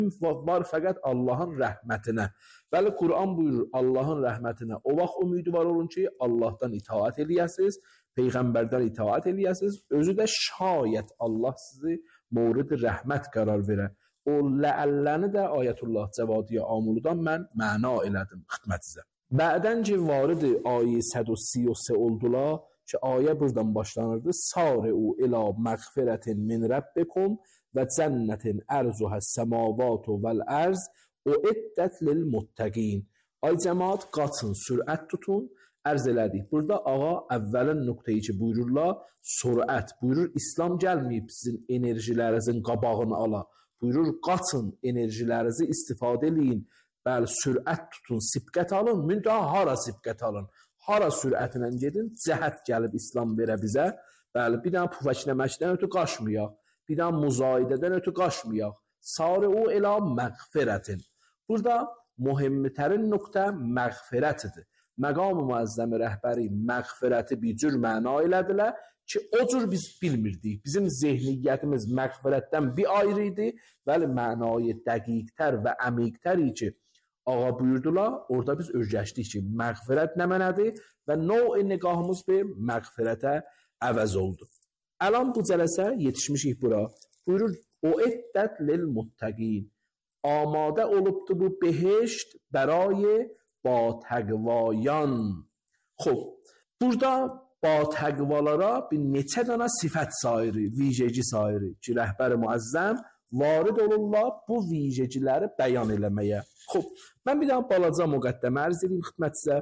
var fəqət Allahın rəhmətinə. Bəli, Quran buyurur, Allahın rəhmətinə o vaxt ümidvar olun ki, Allahdan itaat eləyəsiniz, Peyğəmbərdən itaat eləyəsiniz, özü də şayət Allah sizi mورد rəhmət qərar verə. O ləəlləni də Ayətullah Cəvadiyə Amuludan mən məna elədim xidmətinizə. Bə'dən ki, varid ayə 133 oldular ki, ayə buradan başlanırdı. Sari'u ilə məğfirətin min Rabbikum və cənnətin ərzuhəs səmavatu vəl-ərz uiddət lil-muttəqin. Ay cəmaat, qaçın, sürət tutun, ərz elədik. Burada ağa əvvəlin nöqteyi ki, buyururlar, sürət buyurur, İslam gəlməyib sizin enerjilərinizin qabağını ala. Buyurur, qaçın, enerjilərinizi istifadə eləyin. Bəli, sürət tutun, sibqət alın, müntəha hara sibqət alın, hara sürətlə gedin, cəhət gəlib İslam verə bizə, bəli, bir dənə pufəkləməkdən ötü qaçmayaq, bir dənə müzayidədən ötü qaçmayaq, sari'u ilə məğfirətin. Burada mühimmitərin nöqtə məğfirətidir. Məqam-ı müəzzəmi rəhbəri məğfirəti bir cür məna elədilər ki, o cür biz bilmirdik. Bizim zehniyyətimiz məğfirətdən bir ayrı idi, bəli, mənayı dəqiqtər və əmiqtər ki, ağa buyurdular, orada biz öyrəşdik ki, məğfirət nə mənədir və növ-i niqahımız bir məğfirətə əvəz oldu. Əlan bu cələsə yetişmişik bura. Buyurur, uiddət lil-muttəqin. Amadə olubdu bu behişt bəray ba təqvayan. Xob, burada ba təqvalara bir neçə dənə sifət sairi, vicəci sairi ki, rəhbər müəzzəm varid olurlar bu vicəciləri bəyan eləməyə. Xob, mən bir dənə balaca müqəddəmə ərz edeyim xidmətinizə.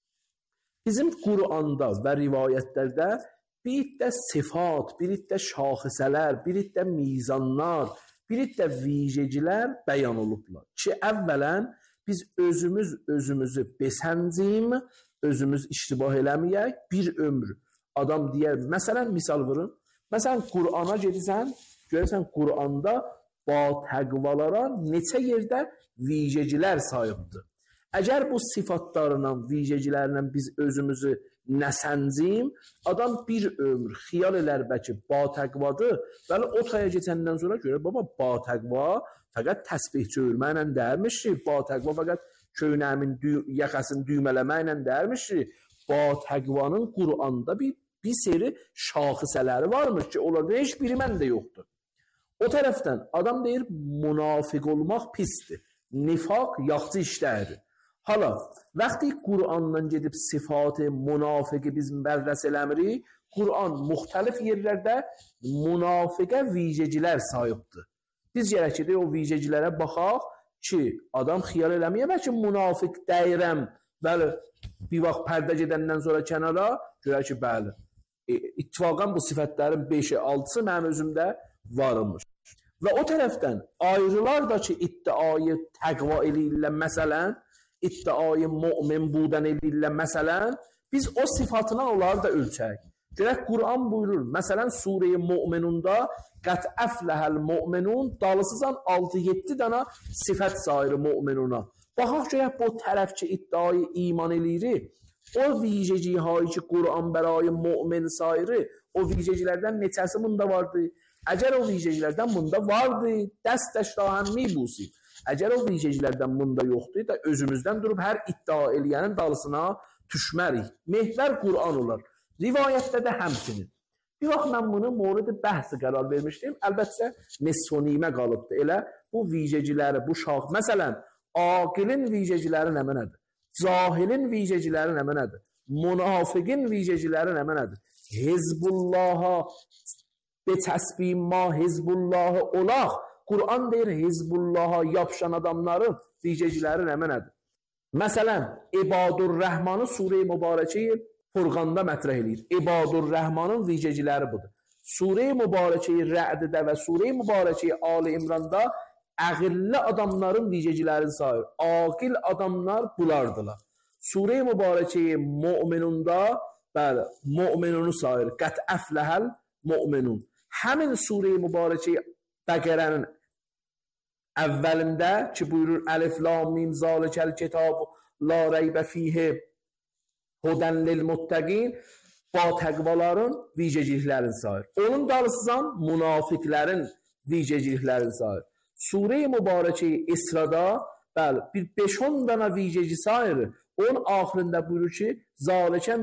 Bizim Quranda və rivayətlərdə bir iddə sifat, bir iddə şaxisələr, bir iddə mizanlar, bir iddə vicəcilər bəyan olublar ki, əvvələn biz özümüzü besəncim, özümüz iştibah eləməyək, bir ömür. Adam deyər, məsələn, misal vurun, məsələn, Qurana gedirsən, görürsən, Quranda ba təqvalara neçə yerdə vicəcilər sayıbdır. Əgər bu sifatlarla, vicəclərlə biz özümüzü nəsəncim, adam bir ömür xiyal elər bəlkə ba təqvadır, bəli, o taya keçəndən sonra görür, baba, ba təqva fəqət təsbih çövürməklə dərmiş ki, ba təqva fəqət köynəmin yaxasını düymələməklə dərmiş ki, ba təqvanın Quranda bir seri şaxisələri varmış ki, onlarda heç biri məndə yoxdur. O tərəfdən adam deyir, münafiq olmaq pisdir, nifaq yaxşı işlərdir. Hala, vəqti Qur'andan gedib sifat-ı münafiqi biz bərrəs eləmirik, Qur'an müxtəlif yerlərdə münafiqə vicəcilər sayıbdır. Biz gərək edək o vicəcilərə baxaq ki, adam xiyal eləməyə, bəlkə münafiq dəyirəm, bəli, bir vaxt pərdə gedəndən sonra kənara, görək ki, bəli, ittifaqən bu sifətlərin 5-i, 6-sı mənim özümdə varmış. Və o tərəfdən ayrılar da ki, iddiayı təqva eləyirlər, məsələn, iddiayı mümin budan eləyirlər, məsələn, biz o sifatına onları da ölçək. Görək, Qur'an buyurur, məsələn, Sure-i Mu'minunda qət əfləhəl mu'minun, dalısızan 6-7 dənə sifət sayırı mu'minuna. Baxaq görək, bu tərəf ki, iddiayı iman eləyirik, o vicəciyi ki, Qur'an bərayı mu'min sayırı, o vicəcilərdən neçəsi bunda vardı? Əgər o vicəcilərdən bunda vardı, dəstəşdahənmi busib. Əgər o vicəcilərdən bunda yoxdur da özümüzdən durub hər iddia eləyənin dalısına düşmərik. Mehvər Qur'an olar. Rivayətdə də həmçinin. Bir vaxt mən bunu mورد bəhsi qərar vermişdim. Əlbəttə nesfonimə qalıbdı. Elə bu vicəciləri, bu şax. Məsələn, aqilin vicəciləri nə mənədir? Cahilin vicəciləri nə mənədir? Münafiqin vicəciləri nə mənədir? Hizbullaha betəsbih ma hizbullahı olaq. Qur'an deyir, Hizbullaha yapışan adamların vicəciləri nə mənədir? Məsələn, İbadur-Rəhmanı Sure-i Mübarəkəyi Furqanda mətrəh eləyir. İbadur-Rəhmanın vicəciləri budur. Sure-i Mübarəkəyi Rə'ddə və Sure-i Mübarəkəyi Ali İmranda əqilli adamların vicəcilərini sayır. Aqil adamlar bulardılar. Sure-i Mübarəkəyi Mu'minunda, bəli, Mu'minunu sayır. Qət əfləhəl Mu'minun. Həmin Sure-i Mübarəkəyi Bəqərənin əvvəlində ki, buyurur, Əlif, Lam, Mim, Zalikəl kitab, la reybə fihi, hudən lil muttəqin, ba təqvaların vicəciliklərini sayır. Onun dalısızan münafiqlərin vicəciliklərini sayır. Sure mübareke İsra'da bir 5-10 dana vececi sayır. Onun ahirində buyurur ki, zalikə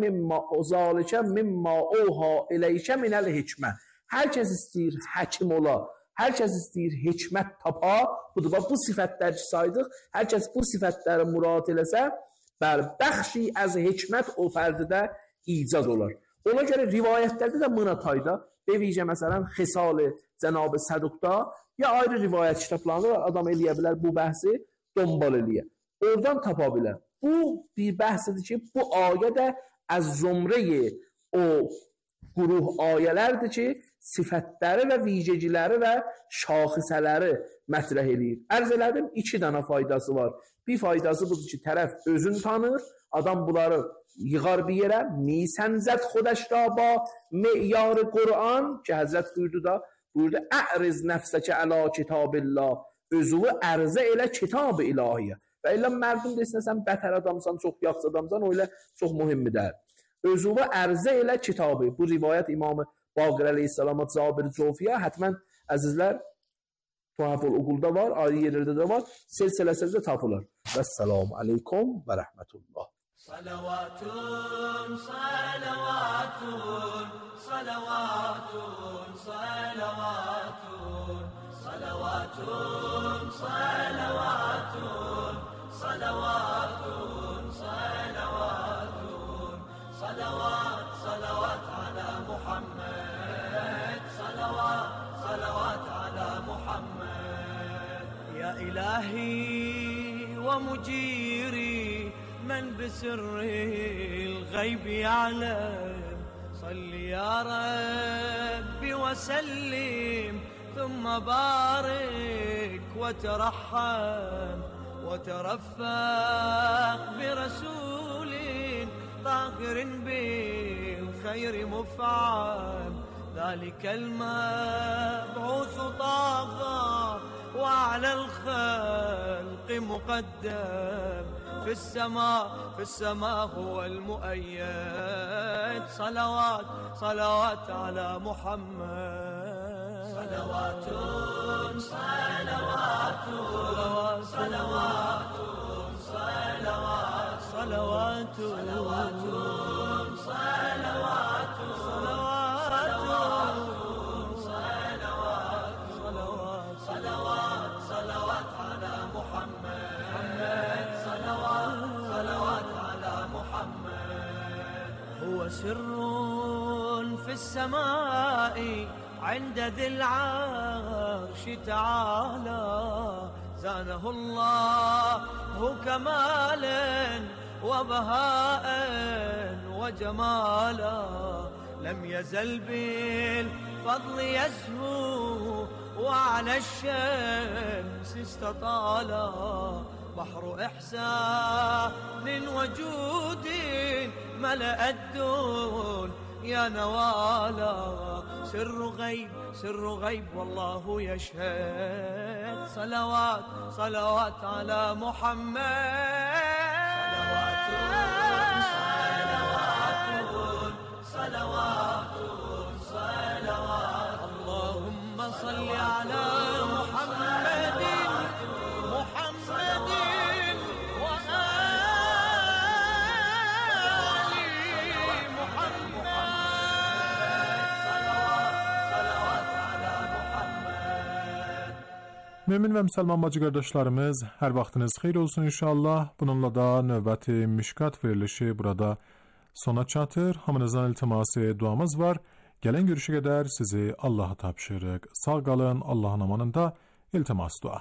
mimma oha eləyikə minəl hikmə. Hər kəs istəyir həkim ola, hər kəs istəyir hikmət tapa. Budur, bu sifətləri saydıq. Hər kəs bu sifətləri murad eləsə, bəxşi az hikmət o fərdidə icad olar. Ona görə rivayətlərdə də mınatayda, bevicə məsələn Xisal-ı Cənab-ı Səduqda ya ayrı rivayət kitablarında adam eləyə bilər bu bəhsi dombal eləyə. Oradan tapa bilər. Bu bir bəhsdir ki, bu ayə də az zümrəyi o quruh ayələrdir ki, sifətləri və vicəciləri və şaxisələri mətrəh eləyir. Ərz elədim, 2 dənə faydası var. Bir faydası budur ki, tərəf özünü tanır, adam bunları yığar bir yerə, misənzət xudəşraba meyar Qur'an ki, Həzrət buyurdu, əriz nəfsəkə əla kitabillah, özünü ərzə elə kitab-ı ilahiyyə. Və elə mərdum desinə, sən bətər adamsan, çox yaxşı adamsan, o ilə çox mühimmidir. Özünü ərzə elə kitabı. Bu rivayət İmam-ı Baqir əleyhissalama Cabir Cofiyə, hətmən əzizlər, Tuhaful Uqulda var, ayrı yerlərdə də var, silsiləsində tapılır. Vəssalamu aleykum və rəhmətullah. Salavatun, salavatun, salavatun, salavatun, salavatun, salavatun, salavatun, salavatun, salavat, salavat ala Muhammed, salavat, salavat ala Muhammed. Ya ilahi wa mujiri من بسر الغيب يعلم صل يا ربي وسلم ثم بارك وترحم وترفق برسول طاهر بالخير مفعم ذلك المبعوث طاغى وعلى الخلق مقدم في السماء هو المؤيد صلوات صلوات على محمد صلوات صلوات صلوات صلوات صلوات صلوات صلوات صلوات صلوات على محمد صلوات على محمد هو سر في السماء عند ذي العرش تعالى زانه الله كمالا وبهاء وجمالا لم يزل بالفضل يزهو وعلى الشمس استطالا بحر إحسان وجود ملأ الدون يا نوالا سر غيب والله يشهد صلوات صلوات على محمد صلوات صلوات اللهم صل على محمد Mömin və müsəlman bacı qardaşlarımız, hər vaxtınız xeyir olsun inşallah. Bununla da növbəti Mişkat verilişi burada sona çatır. Hamınızdan iltiması duamız var. Gələn görüşə qədər sizi Allaha tapşırıq. Sağ qalın, Allahın amanında. İltimas dua.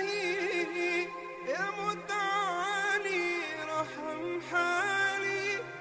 إلهي يا متعالي رحم حالي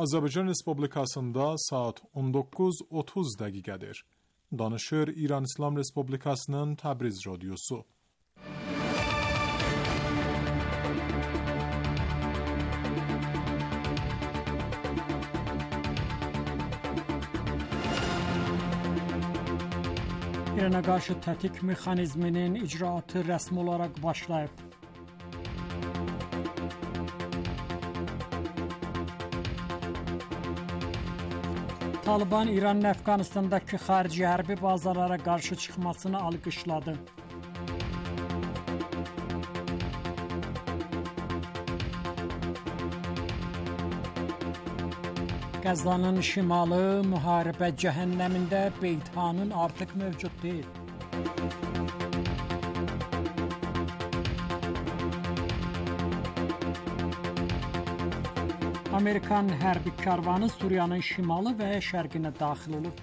Azərbaycan Respublikasında saat 19:30 dəqiqədir. Danışır İran İslam Respublikasının Təbriz radiosu. İrana qarşı tətik mexanizminin icraatı rəsmi olaraq başlayıb. Taliban İranın Əfqanistandakı xarici hərbi bazalara qarşı çıxmasını alqışladı. Qəzzanın şimalı müharibə cəhənnəmində Beythanın artıq mövcud deyil. Amerikan hərbi karvanı Suriyanın şimalı və şərqinə daxil olub.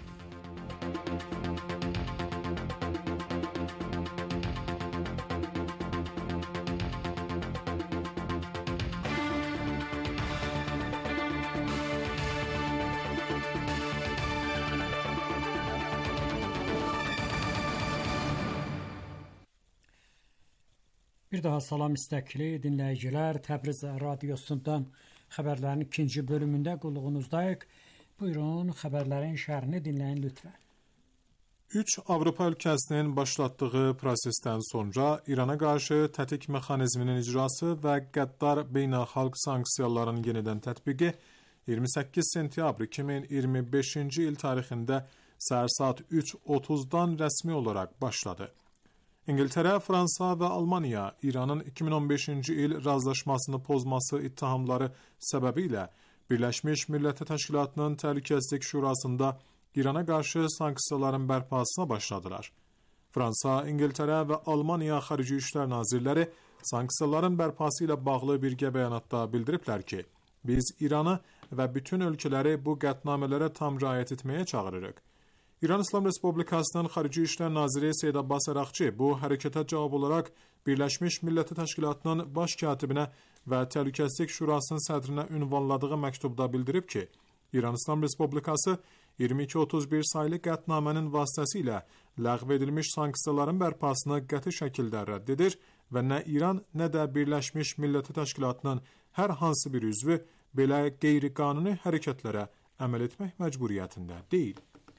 Bir daha salam istəkli dinləyicilər, Təbriz radiosundan xəbərlərin ikinci bölümündə qulluğunuzdayıq. Buyurun, xəbərlərin şərhini dinləyin lütfən. 3 Avropa ölkəsinin başlatdığı prosesdən sonra İrana qarşı tətik mexanizminin icrası və qəddar beynəlxalq sanksiyaların yenidən tətbiqi 28 sentyabr 2025-ci il tarixində səhər saat 3:30-dan rəsmi olaraq başladı. İngiltərə, Fransa və Almaniya İranın 2015-ci il razılaşmasını pozması ittihamları səbəbilə Birləşmiş Millətlər Təşkilatının Təhlükəsizlik Şurasında İrana qarşı sanksiyaların bərpasına başladılar. Fransa, İngiltərə və Almaniya Xarici İşlər Nazirləri sanksiyaların bərpası ilə bağlı birgə bəyanatda bildiriblər ki, biz İranı və bütün ölkələri bu qətnamələrə tam riayət etməyə çağırırıq. İran İslam Respublikasının Xarici İşlər Naziri Seyyid Abbas Əraqçı bu hərəkətə cavab olaraq Birləşmiş Millətlər Təşkilatının baş katibinə və Təhlükəsizlik Şurasının sədrinə ünvanladığı məktubda bildirib ki, İran İslam Respublikası 2231 saylı qətnamənin vasitəsilə ləğv edilmiş sanksiyaların bərpasını qəti şəkildə rədd edir və nə İran, nə də Birləşmiş Millətlər Təşkilatının hər hansı bir üzvü belə qeyri-qanuni hərəkətlərə əməl etmək məcburiyyətində deyil.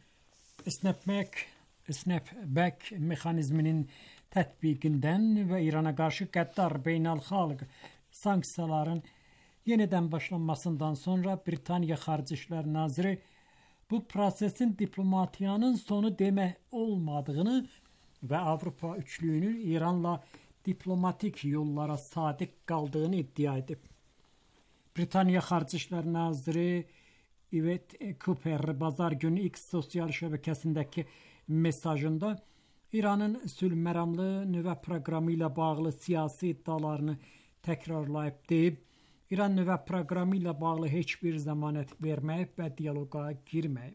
Snapback mexanizminin tətbiqindən və İrana qarşı qəddar beynəlxalq sanksiyaların yenidən başlanmasından sonra Britaniya Xarici İşlər Naziri bu prosesin diplomatiyanın sonu demək olmadığını və Avropa üçlüyünün İranla diplomatik yollara sadiq qaldığını iddia edib. Britaniya Xarici İşlər Naziri Yvette Cooper bazar günü X sosial şəbəkəsindəki mesajında İranın sülhməramlı nüvə proqramı ilə bağlı siyasi iddialarını təkrarlayıb deyib, İran nüvə proqramı ilə bağlı heç bir zəmanət verməyib və diyaloqa girməyib.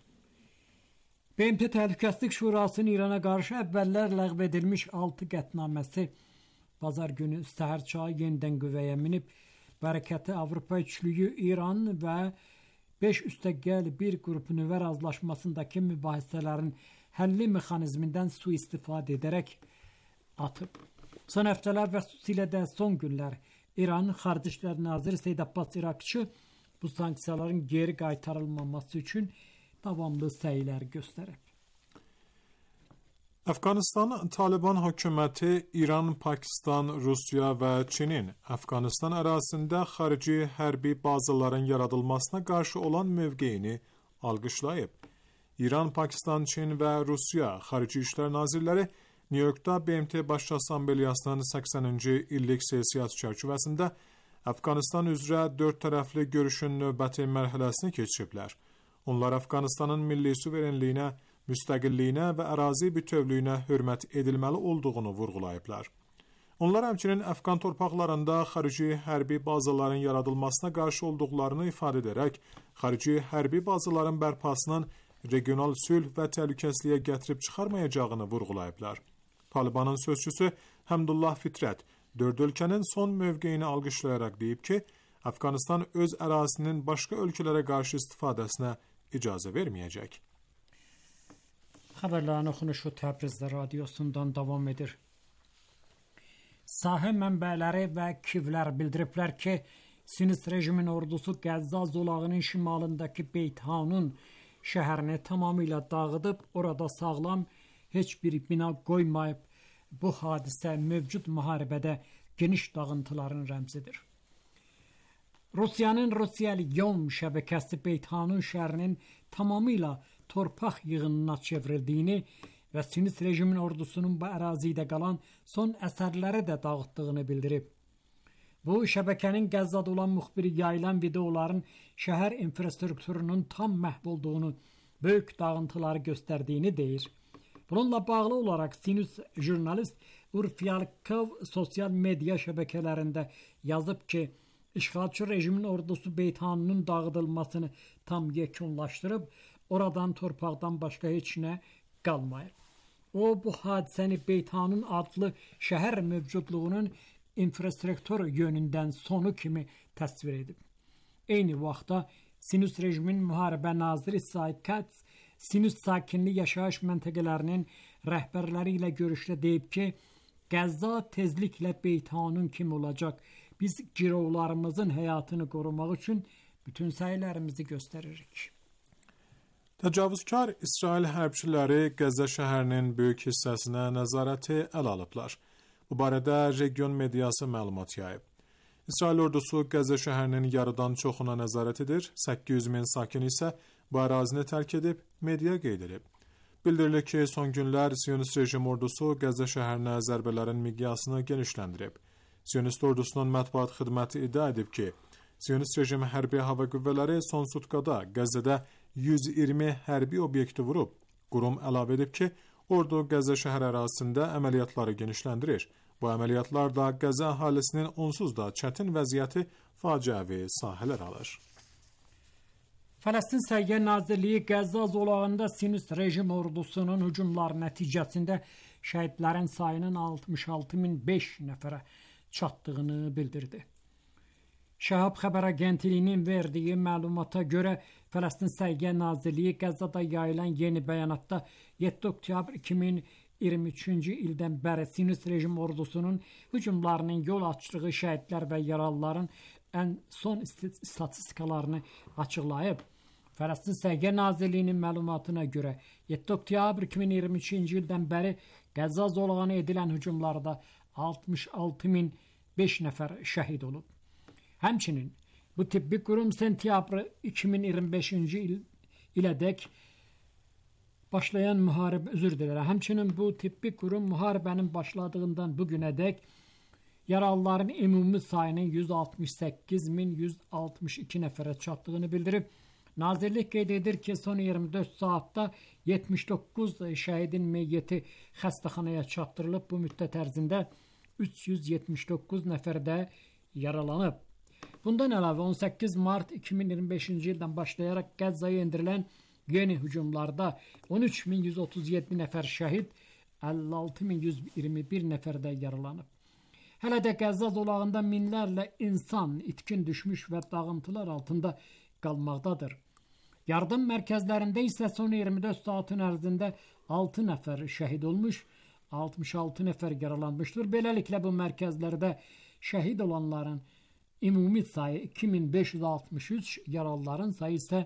BMT Təhlükəsizlik Şurasının İrana qarşı əvvəllər ləğv edilmiş 6 qətnaməsi bazar günü səhər çağı yenidən qüvvəyə minib. Bərəkəti Avropa üçlüyü İran və 5+1 qrup nüvə razılaşmasındakı mübahisələrin həlli mexanizmindən sui-istifadə edərək atıb. Son həftələr və xüsusilə də son günlər İran Xarici İşlər Naziri Seyyid Abbas Əraqçı bu sanksiyaların geri qaytarılmaması üçün davamlı səylər göstərib. Əfqanistan Taliban hökuməti İran, Pakistan, Rusiya və Çinin Əfqanistan ərazisində xarici hərbi bazaların yaradılmasına qarşı olan mövqeyini alqışlayıb. İran, Pakistan, Çin və Rusiya Xarici İşlər Nazirləri Nyu-Yorkda BMT Baş Assambleyasının 80-ci illik sessiyası çərçivəsində Əfqanistan üzrə 4 tərəfli görüşün növbəti mərhələsini keçiriblər. Onlar Əfqanistanın milli suverenliyinə, müstəqilliyinə və ərazi bütövlüyünə hörmət edilməli olduğunu vurğulayıblar. Onlar həmçinin Əfqan torpaqlarında xarici hərbi bazaların yaradılmasına qarşı olduqlarını ifadə edərək, xarici hərbi bazaların bərpasının regional sülh və təhlükəsizliyə gətirib çıxarmayacağını vurğulayıblar. Talibanın sözçüsü Həmdullah Fitrət 4 ölkənin son mövqeyini alqışlayaraq deyib ki, Afganistan öz ərazisinin başqa ölkələrə qarşı istifadəsinə icazə verməyəcək. Xəbərlərin oxunuşu Təbriz radiosundan davam edir. Sahə mənbələri və kivlər bildiriblər ki, Sinist rejimin ordusu Qəzza zolağının şimalındakı Beyt Hanun şəhərini tamamilə dağıdıb, orada sağlam heç bir bina qoymayıb. Bu hadisə mövcud müharibədə geniş dağıntıların rəmzidir. Rusiyanın Rusiya-Yom şəbəkəsi Beyt Hanun şəhərinin tamamilə torpaq yığınına çevrildiyini və Sinist rejimin ordusunun bu ərazidə qalan son əsərləri də dağıtdığını bildirib. Bu, şəbəkənin Qəzzada olan müxbiri yayılan videoların şəhər infrastrukturunun tam məhv olduğunu, böyük dağıntıları göstərdiyini deyir. Bununla bağlı olaraq Sinist jurnalist Urfyalkov sosial media şəbəkələrində yazıb ki, işğalçı rejimin ordusu Beyt Hanunun dağıdılmasını tam yekunlaşdırıb, oradan torpaqdan başqa heç nə qalmayır. O, bu hadisəni Beyt Hanun adlı şəhər mövcudluğunun infrastruktur yönündən sonu kimi təsvir edib. Eyni vaxtda Sinist rejimin müharibə naziri Said Katz, Sinist sakinli yaşayış məntəqələrinin rəhbərləri ilə görüşdə deyib ki, Qəzza tezliklə Beyt Hanun kimi olacaq. Biz girovlarımızın həyatını qorumaq üçün bütün səylərimizi göstəririk. Təcavüzkar İsrail hərbçiləri Qəzza şəhərinin böyük hissəsinə nəzarəti ələ alıblar. Bu barədə region mediası məlumat yayıb. İsrail ordusu Qəzza şəhərinin yarıdan çoxuna nəzarət edir, 800 min sakin isə bu ərazini tərk edib, media qeyd edib. Bildirilir ki, son günlər Siyonist rejim ordusu Qəzza şəhərinə zərbələrin miqyasını genişləndirib. Siyonist ordusunun mətbuat xidməti iddia edib ki, Siyonist rejim hərbi hava qüvvələri son sutkada Qəzzada 120 hərbi obyekti vurub. Qurum əlavə edib ki, ordu Qəzza şəhər ərazisində əməliyyatları genişləndirir. Bu əməliyyatlar da Qəzza əhalisinin onsuz da çətin vəziyyəti faciəvi sahələr alır. Fələstin Səhiyyə Nazirliyi Qəzza zolağında Sinist rejim ordusunun hücumları nəticəsində şəhidlərin sayının 66.005 nəfərə çatdığını bildirdi. Şəhab xəbər agentliyinin verdiyi məlumata görə Fələstin Səhiyyə Nazirliyi Qəzzada yayılan yeni bəyanatda 7 oktyabr 2023-cü ildən bəri Sinist rejim ordusunun hücumlarının yol açdığı şəhidlər və yaralıların ən son statistikalarını açıqlayıb. Fələstin Səhiyyə Nazirliyinin məlumatına görə 7 oktyabr 2023-cü ildən bəri Qəzza zolağına edilən hücumlarda 66.005 nəfər şəhid olub. Həmçinin bu tibbi qurum sentyabr 2025-ci ilədək başlayan Həmçinin bu tibbi qurum müharibənin başladığından bugünədək yaralıların ümumi sayının 168.162 nəfərə çatdığını bildirib. Nazirlik qeyd edir ki, son 24 saatda 79 şəhidin meyyiti xəstəxanaya çatdırılıb. Bu müddət ərzində 379 nəfər də yaralanıb. Bundan əlavə 18 mart 2025-ci ildən başlayaraq Qəzzaya endirilən yeni hücumlarda 13.137 nəfər şəhid, 56.121 nəfər də yaralanıb. Hələ də Qəzza zolağında minlərlə insan itkin düşmüş və dağıntılar altında qalmaqdadır. Yardım mərkəzlərində isə son 24 saatın ərzində 6 nəfər şəhid olmuş, 66 nəfər yaralanmışdır. Beləliklə bu mərkəzlərdə şəhid olanların ümumi sayı 2563, yaralıların sayı isə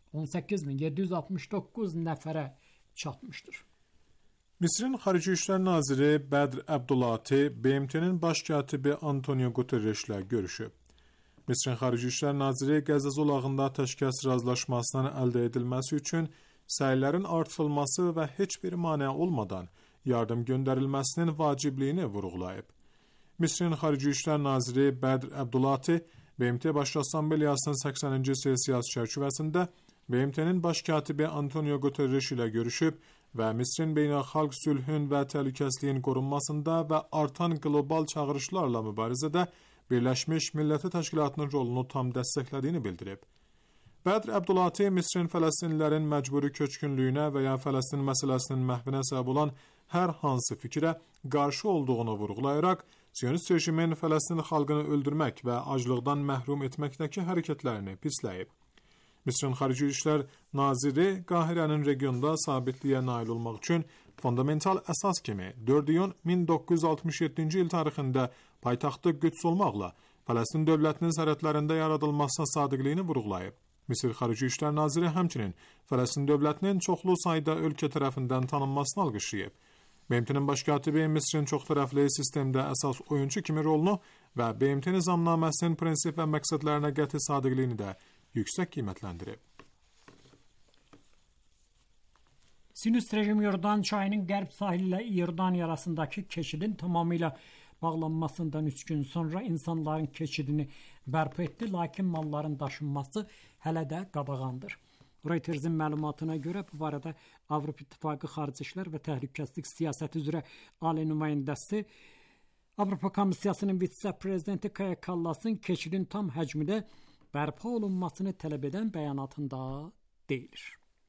18.769 nəfərə çatmışdır. Misrin Xarici İşlər Naziri Bədr Əbdulati BMT-nin baş katibi Antonio Guterres ilə görüşüb. Misrin Xarici İşlər Naziri Qəzza zolağında atəşkəs razılaşmasının əldə edilməsi üçün səylərin artırılması və heç bir maneə olmadan yardım göndərilməsinin vacibliyini vurğulayıb. Misrin Xarici İşlər Naziri Bədr Əbdulati BMT Baş Assambleyasının 80-ci sessiyası çərçivəsində BMT-nin baş katibi Antonio Guterres ilə görüşüb və Misrin beynəlxalq sülhün və təhlükəsizliyin qorunmasında və artan qlobal çağırışlarla mübarizədə Birləşmiş Millətlər Təşkilatının rolunu tam dəstəklədiyini bildirib. Bədr Əbdulati Misrin fələstinlilərin məcburi köçkünlüyünə və ya Fələstin məsələsinin məhvinə səbəb olan hər hansı fikrə qarşı olduğunu vurğulayaraq Siyonist rejimin Fələstin xalqını öldürmək və aclıqdan məhrum etməkdəki hərəkətlərini pisləyib. Misrin Xarici İşlər Naziri Qahirənin regionda sabitliyə nail olmaq üçün fundamental əsas kimi 4 iyun 1967-ci il tarixində paytaxtı Qüds olmaqla Fələstin dövlətinin sərhədlərində yaradılmasına sadiqliyini vurğulayıb. Misir Xarici İşlər Naziri həmçinin Fələstin dövlətinin çoxlu sayda ölkə tərəfindən tanınmasını alqışlayıb. BMT-nin baş katibi Misrin çoxtərəfli sistemdə əsas oyunçu kimi rolunu və BMT nizamnaməsinin prinsip və məqsədlərinə qəti sadiqliyini də yüksək qiymətləndirib. Sinüst rejim Yordan çayının qərb sahili ilə İordaniya arasındakı keçidin tamamilə bağlanmasından 3 gün sonra insanların keçidini bərpa etdi, lakin malların daşınması hələ də qadağandır. Reuters'in məlumatına görə bu barədə Avropa İttifaqı Xarici İşlər və Təhlükəsizlik Siyasəti üzrə ali nümayəndəsi Avropa Komissiyasının vitse-prezidenti Kaja Kallas'ın keçidin tam həcmdə bərpa olunmasını tələb edən bəyanatında deyilir.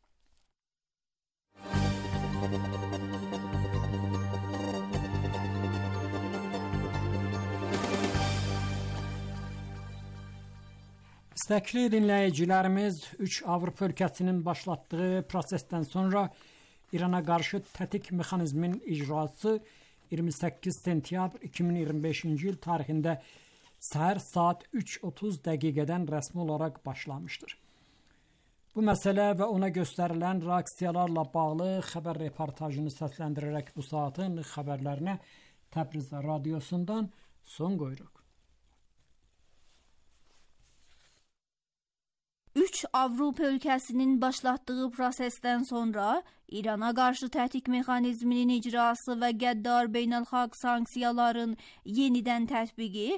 İstəkli dinləyicilərimiz 3 Avropa ölkəsinin başlatdığı prosesdən sonra İrana qarşı tətik mexanizmin icrası 28 sentyabr 2025-ci il tarixində səhər saat 3:30 dəqiqədən rəsmi olaraq başlamışdır. Bu məsələ və ona göstərilən reaksiyalarla bağlı xəbər reportajını səsləndirərək bu saatin xəbərlərinə Təbriz radiosundan son qoyuruq. 3 Avropa ölkəsinin başlatdığı prosesdən sonra İrana qarşı tətik mexanizminin icrası və qəddar beynəlxalq sanksiyaların yenidən tətbiqi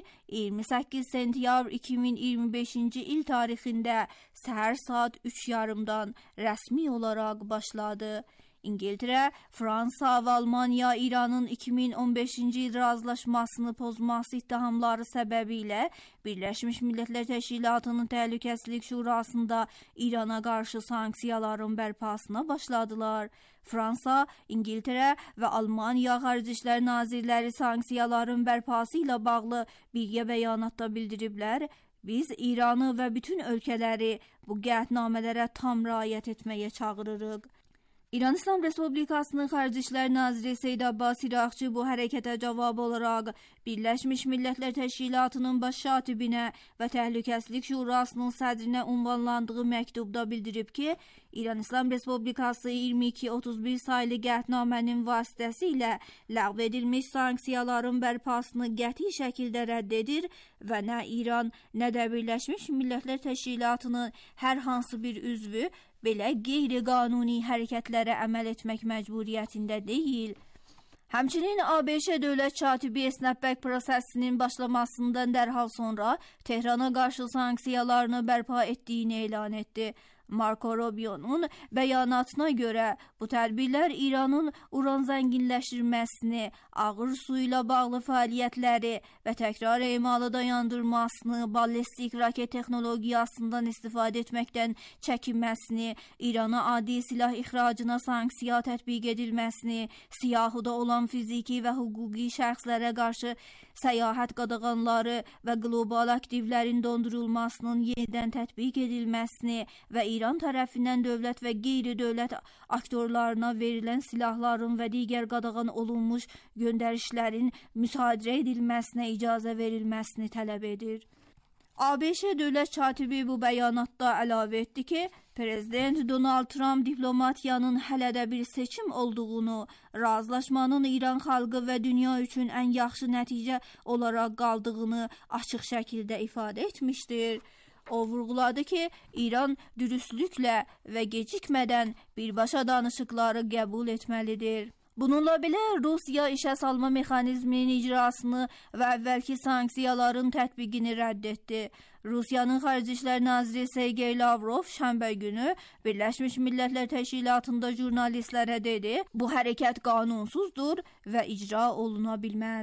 28 sentyabr 2025-ci il tarixində səhər saat 3:30-dan rəsmi olaraq başladı. İngiltərə, Fransa və Almaniya İranın 2015-ci il razılaşmasını pozması ittihamları səbəbilə Birləşmiş Millətlər Təşkilatının Təhlükəsizlik Şurasında İrana qarşı sanksiyaların bərpasına başladılar. Fransa, İngiltərə və Almaniya Xarici İşlər Nazirləri sanksiyaların bərpası ilə bağlı birgə bəyanatda bildiriblər. Biz İranı və bütün ölkələri bu qətnamələrə tam riayət etməyə çağırırıq. İran İslam Respublikasının Xarici İşlər Naziri Seyyid Abbas İraqçı bu hərəkətə cavab olaraq Birləşmiş Millətlər Təşkilatının baş katibinə və Təhlükəsizlik Şurasının sədrinə ünvanlandığı məktubda bildirib ki, İran İslam Respublikası 2231 saylı qətnamənin vasitəsilə ləğv edilmiş sanksiyaların bərpasını qəti şəkildə rədd edir və nə İran, nə də Birləşmiş Millətlər Təşkilatının hər hansı bir üzvü belə qeyri-qanuni hərəkətlərə əməl etmək məcburiyyətində deyil. Həmçinin ABŞ dövlət katibi Snapback prosesinin başlamasından dərhal sonra Tehrana qarşı sanksiyalarını bərpa etdiyini elan etdi. Marco Rubio'nun bəyanatına görə bu tədbirlər İranın uran zənginləşdirməsini, ağır su ilə bağlı fəaliyyətləri və təkrar emalı dayandırmasını, ballistik raket texnologiyasından istifadə etməkdən çəkinməsini, İrana adi silah ixracına sanksiya tətbiq edilməsini, siyahuda olan fiziki və hüquqi şəxslərə qarşı səyahət qadağanları və qlobal aktivlərin dondurulmasının yenidən tətbiq edilməsini və İran tərəfindən dövlət və qeyri-dövlət aktorlarına verilən silahların və digər qadağan olunmuş göndərişlərin müsadirə edilməsinə icazə verilməsini tələb edir. ABŞ dövlət katibi bu bəyanatda əlavə etdi ki, Prezident Donald Trump diplomatiyanın hələ də bir seçim olduğunu, razılaşmanın İran xalqı və dünya üçün ən yaxşı nəticə olaraq qaldığını açıq şəkildə ifadə etmişdir. O vurğuladı ki, İran dürüstlüklə və gecikmədən birbaşa danışıqları qəbul etməlidir. Bununla belə Rusiya işə salma mexanizminin icrasını və əvvəlki sanksiyaların tətbiqini rədd etdi. Rusiyanın Xarici İşlər Naziri Sergey Lavrov şənbə günü Birləşmiş Millətlər Təşkilatında jurnalistlərə dedi, bu hərəkət qanunsuzdur və icra oluna bilməz.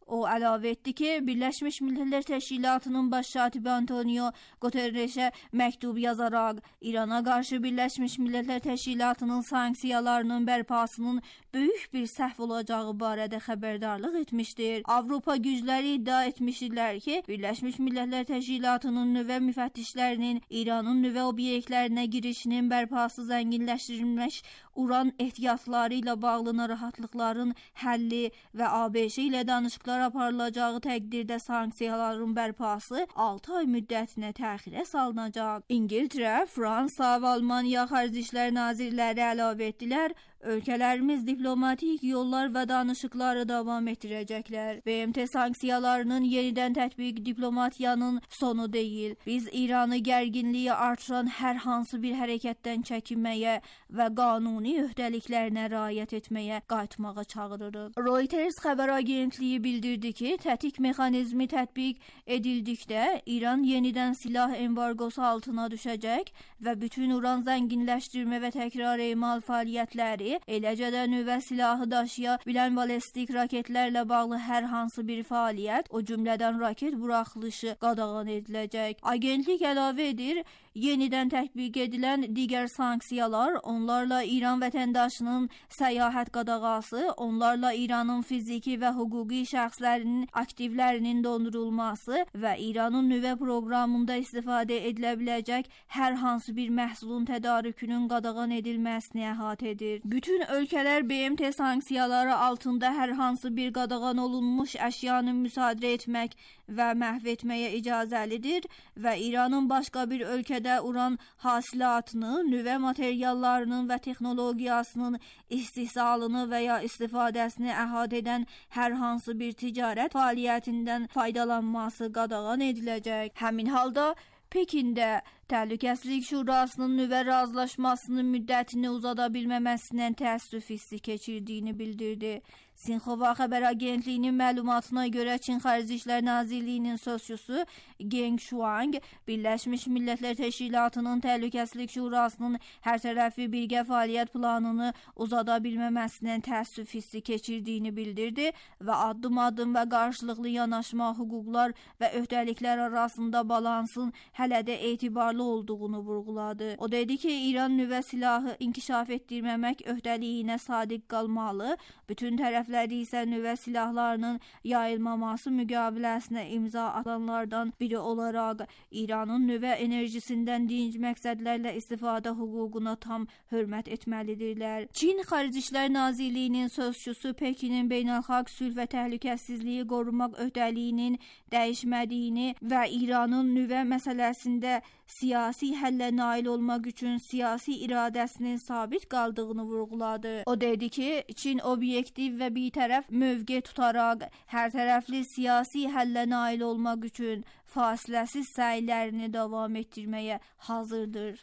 O əlavə etdi ki, Birləşmiş Millətlər Təşkilatının baş katibi Antonio Guterreşə məktub yazaraq İrana qarşı Birləşmiş Millətlər Təşkilatının sanksiyalarının bərpasının böyük bir səhv olacağı barədə xəbərdarlıq etmişdir. Avropa gücləri iddia etmişdilər ki, Birləşmiş Millətlər Təşkilatının nüvə müfəttişlərinin İranın nüvə obyektlərinə girişinin bərpası zənginləşdirilmiş uran ehtiyatları ilə bağlı narahatlıqların həlli və ABŞ ilə danışıqlar aparılacağı təqdirdə sanksiyaların bərpası 6 ay müddətinə təxirə salınacaq. İngiltərə, Fransa və Almaniya Xarici İşlər Nazirləri əlavə etdilər, ölkələrimiz diplomatik yollar və danışıqları davam etdirəcəklər. BMT sanksiyalarının yenidən tətbiq diplomatiyanın sonu deyil. Biz İranı gərginliyi artıran hər hansı bir hərəkətdən çəkinməyə və qanuni öhdəliklərinə riayət etməyə qayıtmağa çağırırıq. Reuters xəbər agentliyi bildirdi ki, tətik mexanizmi tətbiq edildikdə İran yenidən silah embargosu altına düşəcək və bütün uran zənginləşdirmə və təkrar emal fəaliyyətləri, eləcə də nüvə silahı daşıya bilən ballistik raketlərlə bağlı hər hansı bir fəaliyyət, o cümlədən raket buraxılışı qadağan ediləcək. Agentlik əlavə edir, yenidən tətbiq edilən digər sanksiyalar, onlarla İran vətəndaşının səyahət qadağası, onlarla İranın fiziki və hüquqi şəxslərinin aktivlərinin dondurulması və İranın nüvə proqramında istifadə edilə biləcək hər hansı bir məhsulun tədarükünün qadağan edilməsini əhatə edir. Bütün ölkələr BMT sanksiyaları altında hər hansı bir qadağan olunmuş əşyanı müsadirə etmək və məhv etməyə icazəlidir və İranın başqa bir ölkədə uran hasilatını, nüvə materiallarının və texnologiyasının istehsalını və ya istifadəsini əhatə edən hər hansı bir ticarət fəaliyyətindən faydalanması qadağan ediləcək. Həmin halda Pekində Təhlükəsizlik Şurasının nüvə razılaşmasının müddətini uzada bilməməsindən təəssüf hissi keçirdiyini bildirdi. Sinxova xəbər agentliyinin məlumatına görə Çin Xarici İşlər Nazirliyinin sözçüsü Geng Shuang, Birləşmiş Millətlər Təşkilatının Təhlükəsizlik Şurasının hərtərəfli birgə fəaliyyət planını uzada bilməməsindən təəssüf hissi keçirdiyini bildirdi və addım-addım və qarşılıqlı yanaşma, hüquqlar və öhdəliklər arasında balansın hələ də etibarlı olduğunu vurğuladı. O dedi ki, İran nüvə silahı inkişaf etdirməmək öhdəliyinə sadiq qalmalı, bütün tərəfləri isə nüvə silahlarının yayılmaması müqaviləsinə imza atanlardan biri olaraq İranın nüvə enerjisindən dinc məqsədlərlə istifadə hüququna tam hörmət etməlidirlər. Çin Xarici İşlər Nazirliyinin sözçüsü Pekinin beynəlxalq sülh və təhlükəsizliyi qorumaq öhdəliyinin dəyişmədiyini və İranın nüvə məsələsində siyasi həllə nail olmaq üçün siyasi iradəsinin sabit qaldığını vurğuladı. O dedi ki, Çin obyektiv və bitərəf mövqe tutaraq hər tərəfli siyasi həllə nail olmaq üçün fasiləsiz səylərini davam etdirməyə hazırdır.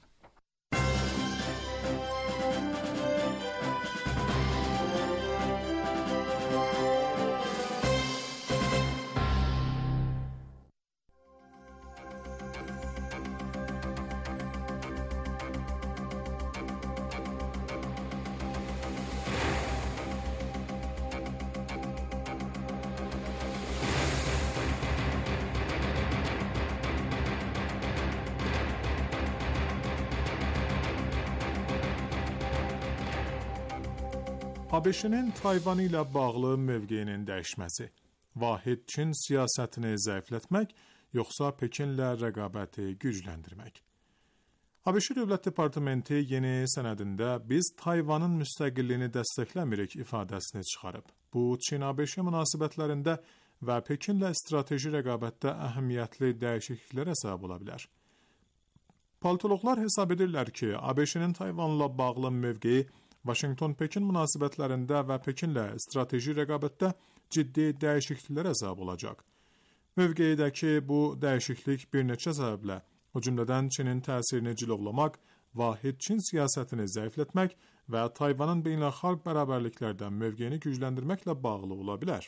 ABŞ-nin Tayvan ilə bağlı mövqeyinin dəyişməsi, vahid Çin siyasətini zəiflətmək, yoxsa Pekinlə rəqabəti gücləndirmək? ABŞ Dövlət Departamenti yeni sənədində biz Tayvanın müstəqilliyini dəstəkləmirik ifadəsini çıxarıb. Bu, Çin-ABŞ münasibətlərində və Pekinlə strateji rəqabətdə əhəmiyyətli dəyişikliklərə səbəb ola bilər. Politoloqlar hesab edirlər ki, ABŞ-nin Tayvanla bağlı mövqeyi Vaşinqton-Pekin münasibətlərində və Pekinlə strateji rəqabətdə ciddi dəyişikliklərə səbəb olacaq. Mövqeyidəki bu dəyişiklik bir neçə səbəblə, o cümlədən Çinin təsirini cilovlamaq, vahid Çin siyasətini zəiflətmək və Tayvanın beynəlxalq bərabərliklərdə mövqeyini gücləndirməklə bağlı ola bilər.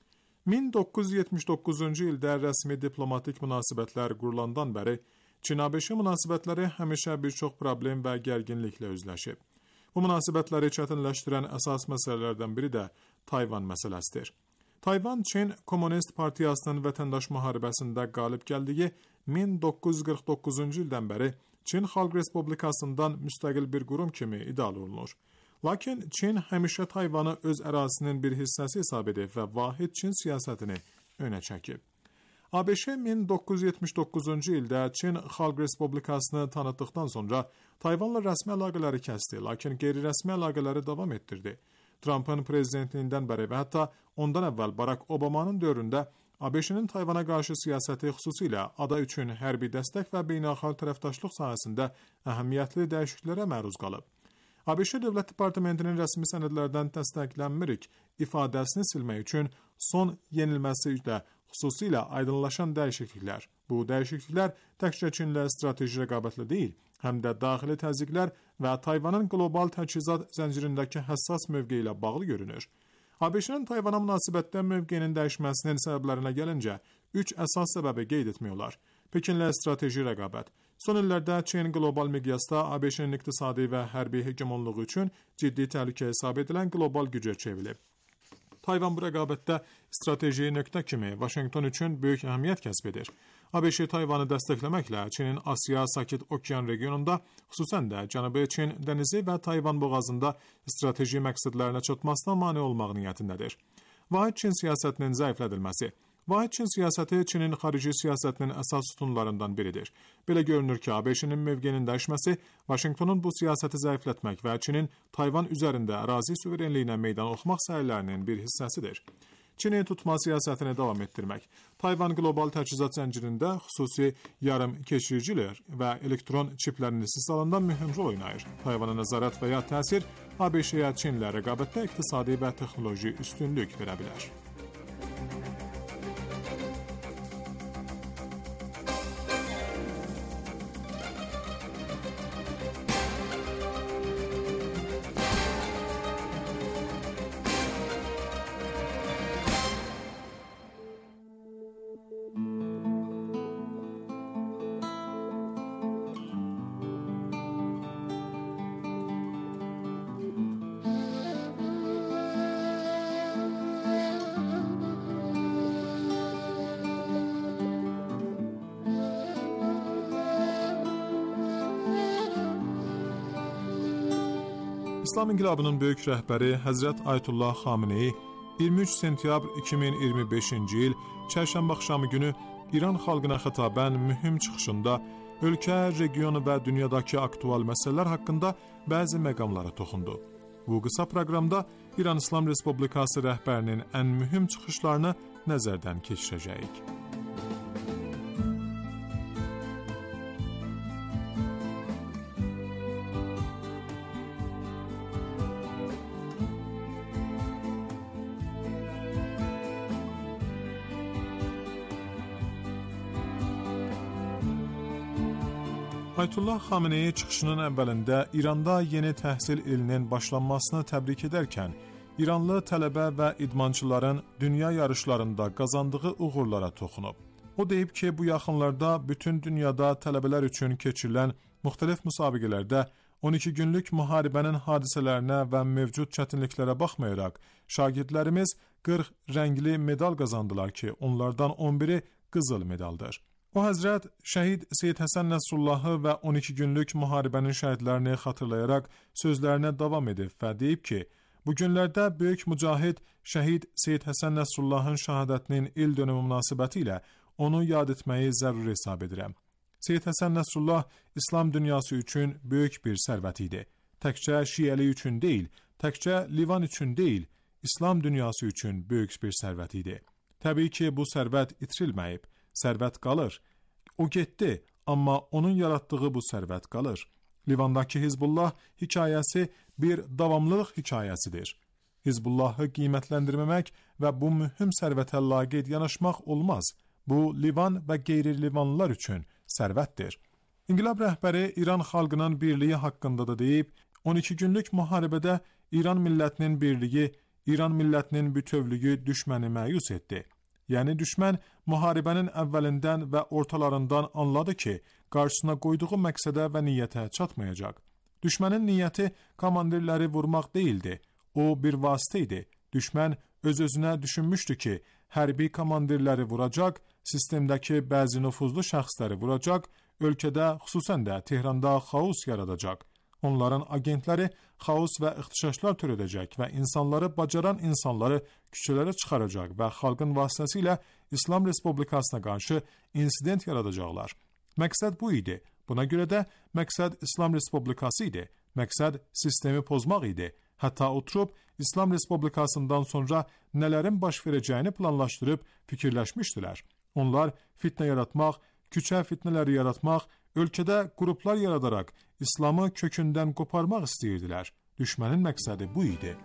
1979-cu ildə rəsmi diplomatik münasibətlər qurulandan bəri Çin-ABŞ münasibətləri həmişə bir çox problem və gərginliklə üzləşib. Bu münasibətləri çətinləşdirən əsas məsələlərdən biri də Tayvan məsələsidir. Tayvan Çin Komünist Partiyasının vətəndaş müharibəsində qalib gəldiyi 1949-cu ildən bəri Çin Xalq Respublikasından müstəqil bir qurum kimi idarə olunur. Lakin Çin həmişə Tayvanı öz ərazisinin bir hissəsi hesab edib və vahid Çin siyasətini önə çəkib. ABŞ 1979-cu ildə Çin Xalq Respublikasını tanıtdıqdan sonra Tayvanla rəsmi əlaqələri kəsdi, lakin qeyri-rəsmi əlaqələri davam etdirdi. Trump'ın prezidentliyindən bəri və hətta ondan əvvəl Barack Obama'nın dövründə ABŞ-nin Tayvana qarşı siyasəti xüsusilə ada üçün hərbi dəstək və beynəlxalq tərəfdaşlıq sahəsində əhəmiyyətli dəyişikliklərə məruz qalıb. ABŞ Dövlət Departamentinin rəsmi sənədlərdən dəstəklənmirik ifadəsini silmək üçün son yenilməsi ilə xüsusilə aydınlaşan dəyişikliklər. Bu dəyişikliklər təkcə Çinlə strateji rəqabətlə deyil, həm də daxili təzyiqlər və Tayvanın qlobal təchizat zəncirindəki həssas mövqeyi ilə bağlı görünür. ABŞ-nin Tayvana münasibətdə mövqeyinin dəyişməsinin səbəblərinə gəlincə, 3 əsas səbəbi qeyd etmək olar. Pekinlə strateji rəqabət. Son illərdə Çin qlobal miqyasda ABŞ-nin iqtisadi və hərbi hegemonluğu üçün ciddi təhlükə hesab edilən qlobal gücə çevrilib. Tayvan bu rəqabətdə strateji nöqtə kimi Vaşinqton üçün böyük əhəmiyyət kəsb edir. ABŞ Tayvanı dəstəkləməklə Çinin Asiya Sakit Okean regionunda, xüsusən də Cənubi Çin dənizi və Tayvan boğazında strateji məqsədlərinə çatmasına mane olmaq niyyətindədir. Vahid Çin siyasətinin zəiflədilməsi. Vahid Çin siyasəti Çinin xarici siyasətinin əsas sütunlarından biridir. Belə görünür ki, ABŞ-nin mövqeyinin dəyişməsi Vaşinqtonun bu siyasəti zəiflətmək və Çinin Tayvan üzərində ərazi suverenliyinə meydan oxumaq səylərinin bir hissəsidir. Çini tutma siyasətini davam etdirmək. Tayvan qlobal təchizat zəncirində xüsusi yarım keçiricilər və elektron çiplərin istehsalında mühüm rol oynayır. Tayvana nəzarət və ya təsir ABŞ-yə Çinlə rəqabətdə iqtisadi və texnoloji üstünlük verə bilər. İslam İnqilabının böyük rəhbəri Həzrət Ayətullah Xameneyi 23 sentyabr 2025-ci il çərşənbə axşamı günü İran xalqına xitabən mühüm çıxışında ölkə, regionu və dünyadakı aktual məsələlər haqqında bəzi məqamlara toxundu. Bu qısa proqramda İran İslam Respublikası rəhbərinin ən mühüm çıxışlarını nəzərdən keçirəcəyik. Ayətullah Xameneyi çıxışının əvvəlində İranda yeni təhsil ilinin başlanmasını təbrik edərkən, İranlı tələbə və idmançıların dünya yarışlarında qazandığı uğurlara toxunub. O deyib ki, bu yaxınlarda bütün dünyada tələbələr üçün keçirilən müxtəlif müsabiqələrdə 12 günlük müharibənin hadisələrinə və mövcud çətinliklərə baxmayaraq, şagirdlərimiz 40 rəngli medal qazandılar ki, onlardan 11-i qızıl medaldır. O həzrət şəhid Seyid Həsən Nəsrullahı və 12 günlük müharibənin şəhidlərini xatırlayaraq sözlərinə davam edib və deyib ki, bu günlərdə böyük mücahid şəhid Seyid Həsən Nəsrullahın şəhadətinin il dönümü münasibəti ilə onu yad etməyi zəruri hesab edirəm. Seyid Həsən Nəsrullah İslam dünyası üçün böyük bir sərvət idi. Təkcə şiəli üçün deyil, təkcə Livan üçün deyil, İslam dünyası üçün böyük bir sərvət idi. Təbii ki, bu sərvət itirilməyib. Sərvət qalır. O getdi, amma onun yaratdığı bu sərvət qalır. Livandakı Hizbullah hekayəsi bir davamlılıq hekayəsidir. Hizbullahı qiymətləndirməmək və bu mühüm sərvətə laqeyd yanaşmaq olmaz. Bu, Livan və qeyri-Livanlılar üçün sərvətdir. İnqilab rəhbəri İran xalqının birliyi haqqında da deyib, 12 günlük müharibədə İran millətinin birliyi, İran millətinin bütövlüyü düşməni məyus etdi. Yəni düşmən müharibənin əvvəlindən və ortalarından anladı ki, qarşısına qoyduğu məqsədə və niyyətə çatmayacaq. Düşmənin niyyəti komandirləri vurmaq deyildi. O bir vasitə idi. Düşmən öz-özünə düşünmüşdü ki, hərbi komandirləri vuracaq, sistemdəki bəzi nüfuzlu şəxsləri vuracaq, ölkədə, xüsusən də Tehranda xaos yaradacaq. Onların agentləri xaos və ixtişaşlar törədəcək və insanları, bacaran insanları küçələrə çıxaracaq və xalqın vasitəsilə İslam Respublikasına qarşı insident yaradacaqlar. Məqsəd bu idi. Buna görə də məqsəd İslam Respublikası idi. Məqsəd sistemi pozmaq idi. Hətta oturub İslam Respublikasından sonra nələrin baş verəcəyini planlaşdırıb fikirləşmişdilər. Onlar fitnə yaratmaq, küçə fitnələri yaratmaq, ölkədə qruplar yaradaraq İslamı kökündən qoparmaq istəyirdilər. Düşmənin məqsədi bu idi.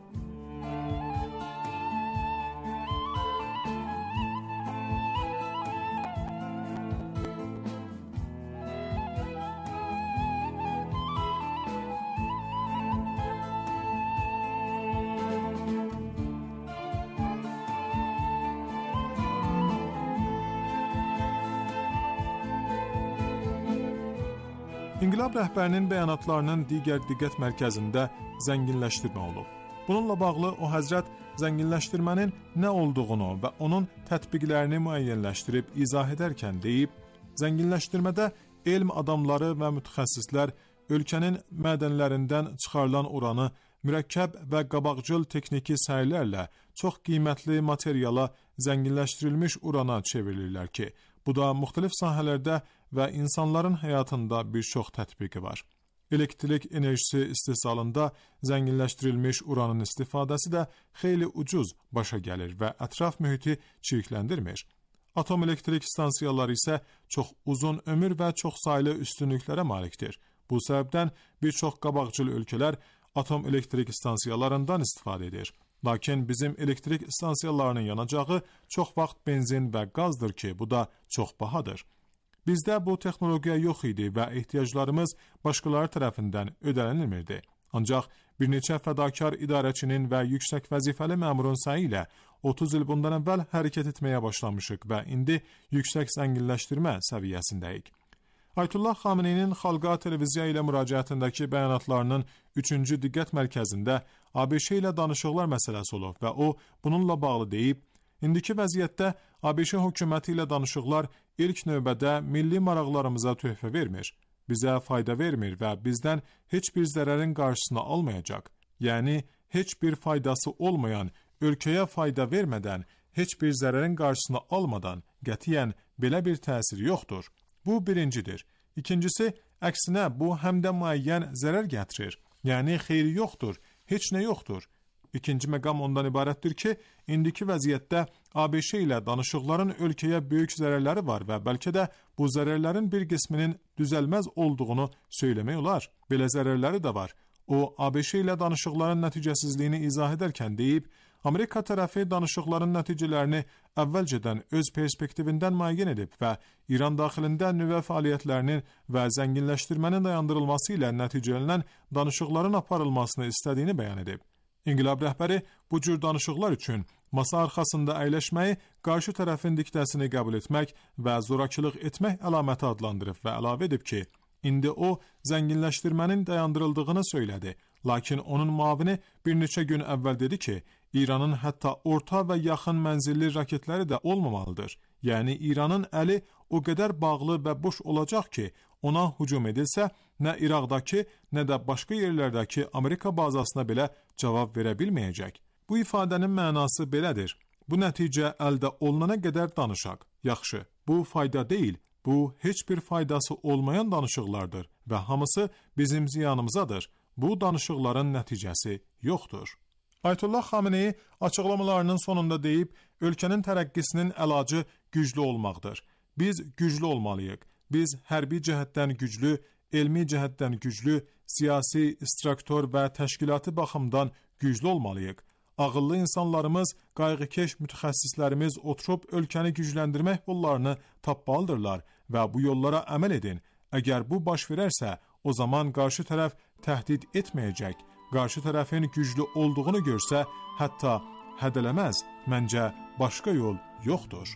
İnqilab rəhbərinin bəyanatlarının digər diqqət mərkəzində zənginləşdirmə olub. Bununla bağlı o həzrət zənginləşdirmənin nə olduğunu və onun tətbiqlərini müəyyənləşdirib izah edərkən deyib, zənginləşdirmədə elm adamları və mütəxəssislər ölkənin mədənlərindən çıxarılan uranı mürəkkəb və qabaqcıl texniki səylərlə çox qiymətli materiala zənginləşdirilmiş urana çevirirlər ki, bu da müxtəlif sahələrdə və insanların həyatında bir çox tətbiqi var. Elektrik enerjisi istehsalında zənginləşdirilmiş uranın istifadəsi də xeyli ucuz başa gəlir və ətraf mühiti çirkləndirmir. Atom elektrik stansiyaları isə çox uzun ömür və çoxsaylı üstünlüklərə malikdir. Bu səbəbdən bir çox qabaqcıl ölkələr atom elektrik stansiyalarından istifadə edir. Lakin bizim elektrik stansiyalarının yanacağı çox vaxt benzin və qazdır ki, bu da çox bahadır. Bizdə bu texnologiya yox idi və ehtiyaclarımız başqaları tərəfindən ödənilmirdi. Ancaq bir neçə fədakar idarəçinin və yüksək vəzifəli məmurun səyi ilə 30 il bundan əvvəl hərəkət etməyə başlamışıq və indi yüksək zənginləşdirmə səviyyəsindəyik. Ayətullah Xameneinin xalqa televiziya ilə müraciətindəki bəyanatlarının 3-cü diqqət mərkəzində ABŞ ilə danışıqlar məsələsi olub və o bununla bağlı deyib, indiki vəziyyətdə ABŞ hökuməti ilə danışıqlar ilk növbədə milli maraqlarımıza töhfə vermir, bizə fayda vermir və bizdən heç bir zərərin qarşısını almayacaq. Yəni, heç bir faydası olmayan, ölkəyə fayda vermədən, heç bir zərərin qarşısını almadan qətiyyən belə bir təsir yoxdur. Bu birincidir. İkincisi, əksinə bu həm də müəyyən zərər gətirir. Yəni, xeyri yoxdur, heç nə yoxdur. İkinci məqam ondan ibarətdir ki, indiki vəziyyətdə ABŞ ilə danışıqların ölkəyə böyük zərərləri var və bəlkə də bu zərərlərin bir qisminin düzəlməz olduğunu söyləmək olar. Belə zərərləri də var. O, ABŞ ilə danışıqların nəticəsizliyini izah edərkən deyib, Amerika tərəfi danışıqların nəticələrini əvvəlcədən öz perspektivindən müəyyən edib və İran daxilində nüvə fəaliyyətlərinin və zənginləşdirmənin dayandırılması ilə nəticələnən danışıqların aparılmasını istədiyini bəyan edib. İnqilab rəhbəri bu cür danışıqlar üçün masa arxasında əyləşməyi qarşı tərəfin diktəsini qəbul etmək və zorakılıq etmək əlaməti adlandırıb və əlavə edib ki, indi o zənginləşdirmənin dayandırıldığını söylədi. Lakin onun müavini bir neçə gün əvvəl dedi ki, İranın hətta orta və yaxın mənzilli raketləri də olmamalıdır. Yəni İranın əli o qədər bağlı və boş olacaq ki, ona hücum edilsə, nə İraqdakı, nə də başqa yerlərdəki Amerika bazasına belə cavab verə bilməyəcək. Bu ifadənin mənası belədir. Bu nəticə əldə olunana qədər danışaq. Yaxşı, bu fayda deyil. Bu heç bir faydası olmayan danışıqlardır və hamısı bizim ziyanımızadır. Bu danışıqların nəticəsi yoxdur. Ayətullah Xameneyi açıqlamalarının sonunda deyib, ölkənin tərəqqisinin əlacı güclü olmaqdır. Biz güclü olmalıyıq. Biz hərbi cəhətdən güclü, elmi cəhətdən güclü, siyasi, istraktor və təşkilati baxımdan güclü olmalıyıq. Ağıllı insanlarımız, qayğıkeş mütəxəssislərimiz oturub ölkəni gücləndirmək yollarını tapmalıdırlar və bu yollara əməl edin. Əgər bu baş verərsə, o zaman qarşı tərəf təhdid etməyəcək. Qarşı tərəfin güclü olduğunu görsə, hətta hədələməz. Məncə başqa yol yoxdur.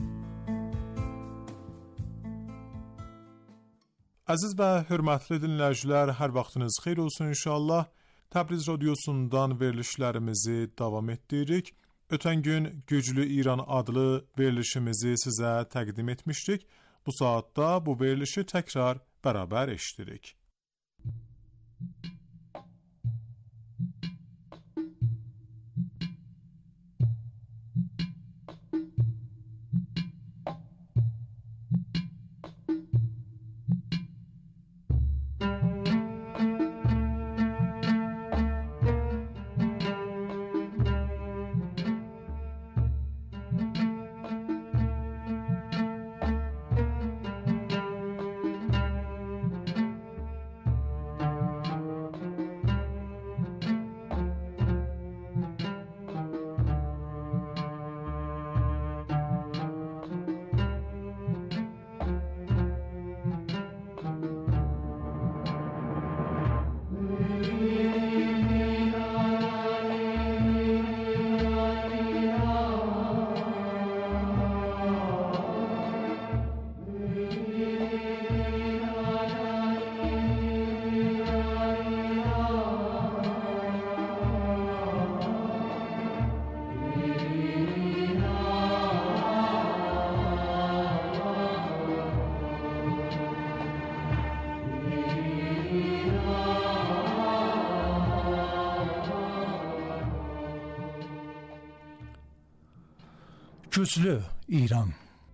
Əziz və hörmətli dinləyicilər, hər vaxtınız xeyir olsun inşallah. Təbriz radiosundan verilişlərimizi davam etdiririk. Ötən gün Güclü İran adlı verilişimizi sizə təqdim etmişdik. Bu saatda bu verilişi təkrar bərabər eşidirik. Güclü İran.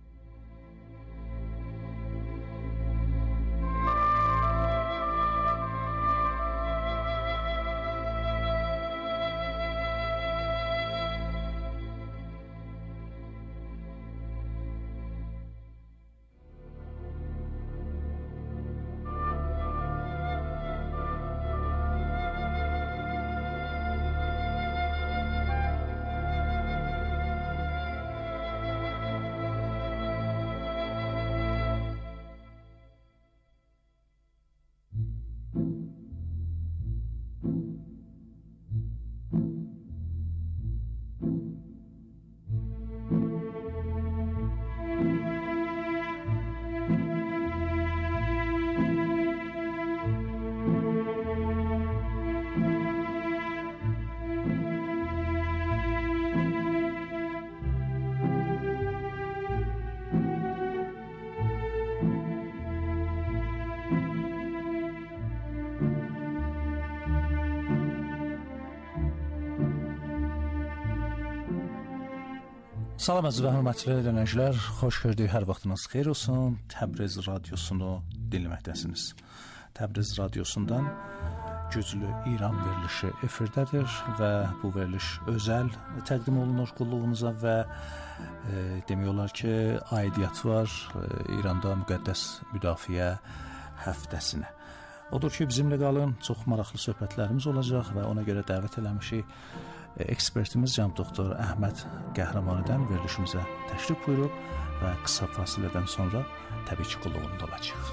Salam əziz və hörmətli dinləyicilər, xoş gördük, hər vaxtınız xeyir olsun. Təbriz radiosunu dinləməkdəsiniz. Təbriz radiosundan Güclü İran verilişi efirdədir və bu veriliş özəl təqdim olunur qulluğunuza və demək olar ki, aidiyyatı var İranda müqəddəs müdafiə həftəsinə. Odur ki, bizimlə qalın, çox maraqlı söhbətlərimiz olacaq və ona görə dəvət eləmişik. Ekspertimiz cənab doktor Əhməd Qəhrəmanidən verilişimizə təşrif buyurub və qısa fasilədən sonra təbii ki, qulluğunda olacaq.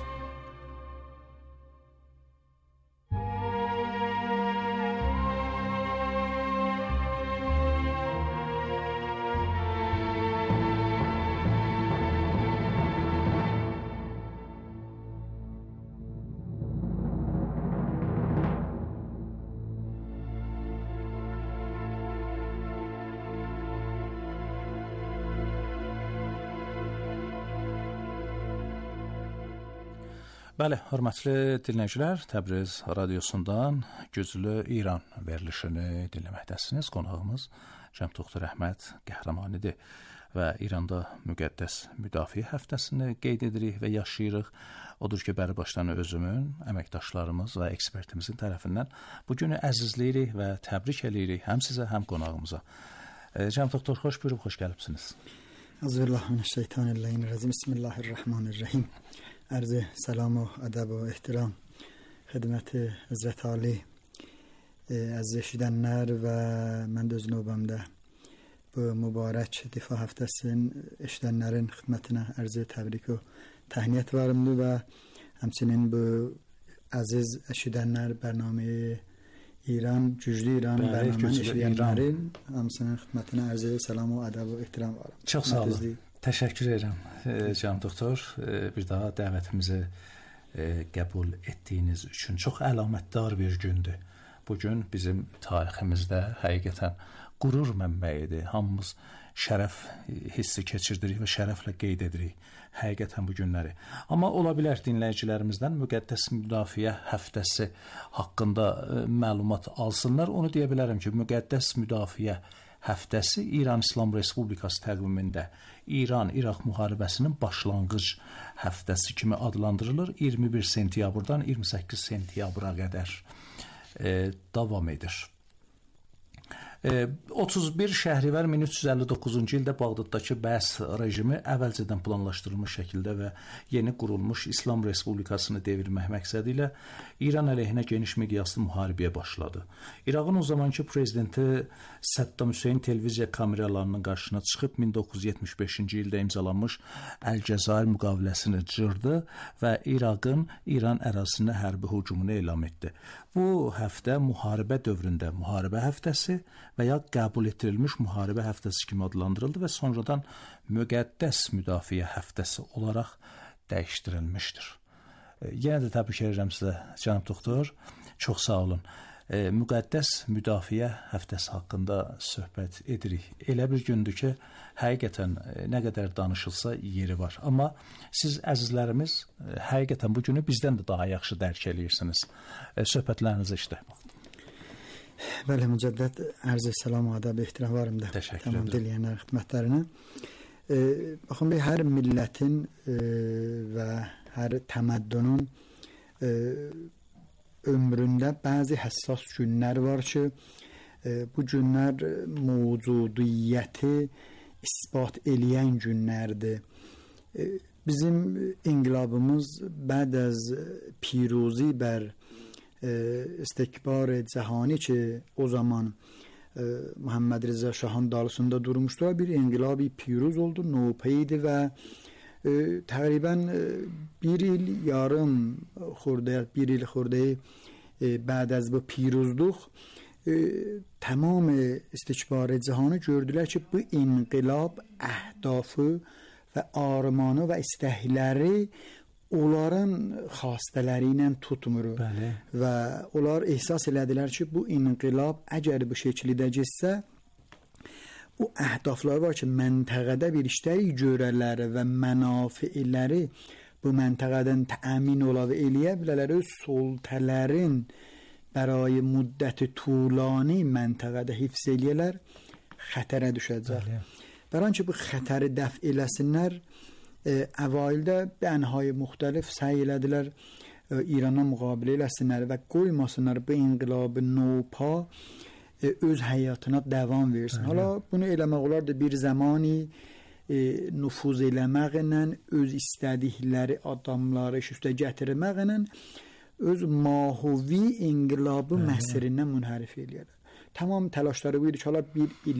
Bəli, hörmətli dinləyicilər, Təbriz radiosundan Güclü İran verilişini dinləməkdəsiniz. Qonağımız cənab doktor Əhməd Qəhrəmanidir və İranda müqəddəs müdafiə həftəsini qeyd edirik və yaşayırıq. Odur ki, bəri başdan özümün, əməkdaşlarımız və ekspertimizin tərəfindən bu günü əzizləyirik və təbrik eləyirik həm sizə, həm qonağımıza. Cənab doktor, xoş buyurub, xoş gəlibsiniz. Euzubillahimineşşeytanirracim. Bismillahirrahmanirrahim. عرض سلام و ادب و احترام خدمت حضرت عالی از eşidenler ve mən də öz növbəmdə bu mübarək difah həftəsinin eşidənlərin xidmətinə ərz təbrik və təhniyət varımdır və həmçinin bu əziz eşidənlər bərnaməyi İran, Güclü İran bərnaməyi eşidənlərin hamısının xidmətinə ərz salam və ədəb və ehtiram varım. Çox sağ olun. Təşəkkür edirəm cənab doktor. Bir daha dəvətimizi qəbul etdiyiniz üçün çox əlamətdar bir gündür. Bu gün bizim tariximizdə həqiqətən qürur mənbəyidir. Hamımız şərəf hissi keçirdirik və şərəflə qeyd edirik həqiqətən bu günləri. Amma ola bilər dinləyicilərimizdən müqəddəs müdafiə həftəsi haqqında məlumat alsınlar. Onu deyə bilərəm ki, müqəddəs müdafiə həftəsi İran İslam Respublikası təqvimində İran-İraq müharibəsinin başlanğıc həftəsi kimi adlandırılır. 21 sentyabrdan 28 sentyabra qədər davam edir. 31 Şəhrivər 1359-cu ildə Bağdaddakı Bəs rejimi əvvəlcədən planlaşdırılmış şəkildə və yeni qurulmuş İslam Respublikasını devirmək məqsədi ilə İran əleyhinə geniş miqyaslı müharibəyə başladı. İraqın o zamanki prezidenti Səddam Hüseyn televiziya kameralarının qarşısına çıxıb 1975-ci ildə imzalanmış Əl-Cəzair müqaviləsini cırdı və İraqın İran ərazisinə hərbi hücumunu elan etdi. Bu həftə müharibə dövründə müharibə həftəsi və ya qəbul etdirilmiş müharibə həftəsi kimi adlandırıldı və sonradan müqəddəs müdafiə həftəsi olaraq dəyişdirilmişdir. Yenə də təbrik edirəm sizə, cənab doktor. Çox sağ olun. Müqəddəs müdafiə həftəsi haqqında söhbət edirik. Elə bir gündür ki, həqiqətən nə qədər danışılsa yeri var. Amma siz əzizlərimiz həqiqətən bu günü bizdən də daha yaxşı dərk edirsiniz. Söhbətlərinizi işləmək. Bəli, mücəddəd ərz salam, adab, ehtiram varım da. Təşəkkür tamam edirəm. Diləyənlər xidmətlərinə. Baxın, hər millətin və hər təməddünün ömründə bəzi həssas günlər var ki, bu günlər mövcudiyyəti isbat eləyən günlərdir. Bizim inqilabımız bəd az piruzi bər istikbar cəhani ki, o zaman Muhammed Reza Şahın dalısında durmuşlar, bir inqilabi piruz oldu, nopeydi və təqribən bir il yarım xurdə, bir il xurdə بعد از bu piruzluq tamam istikbar cihanı gördülər ki, bu inqilab əhdafı və armanı və istəkləri onların xastələri ilə tutmur. Bəli. Və onlar ehsas elədilər ki, bu inqilab əgər bu şəkildə getsə, o əhdaflar var ki, məntəqədə bir işləri görərlər və mənafiələri bu məntəqədən təmin ola və eləyə bilərlər, öz sultələrin برای مدت طولانی məntəqədə hifz eləyələr, xətərə düşəcək. برای اینکه bu xətəri dəf eləsinlər, əvvəldə bənhay müxtəlif səy elədilər İrana müqabilə eləsinlər və qoymasınlar bu inqilab nopa öz həyatına davam versin. Hala bunu eləmək olar da bir zamani nüfuz eləməklə, öz istədikləri adamları üstə gətirməklə öz mahuvi inqilabı məhsirindən münhərif eləyərlər. Tamam təlaşları bu idi ki, bir il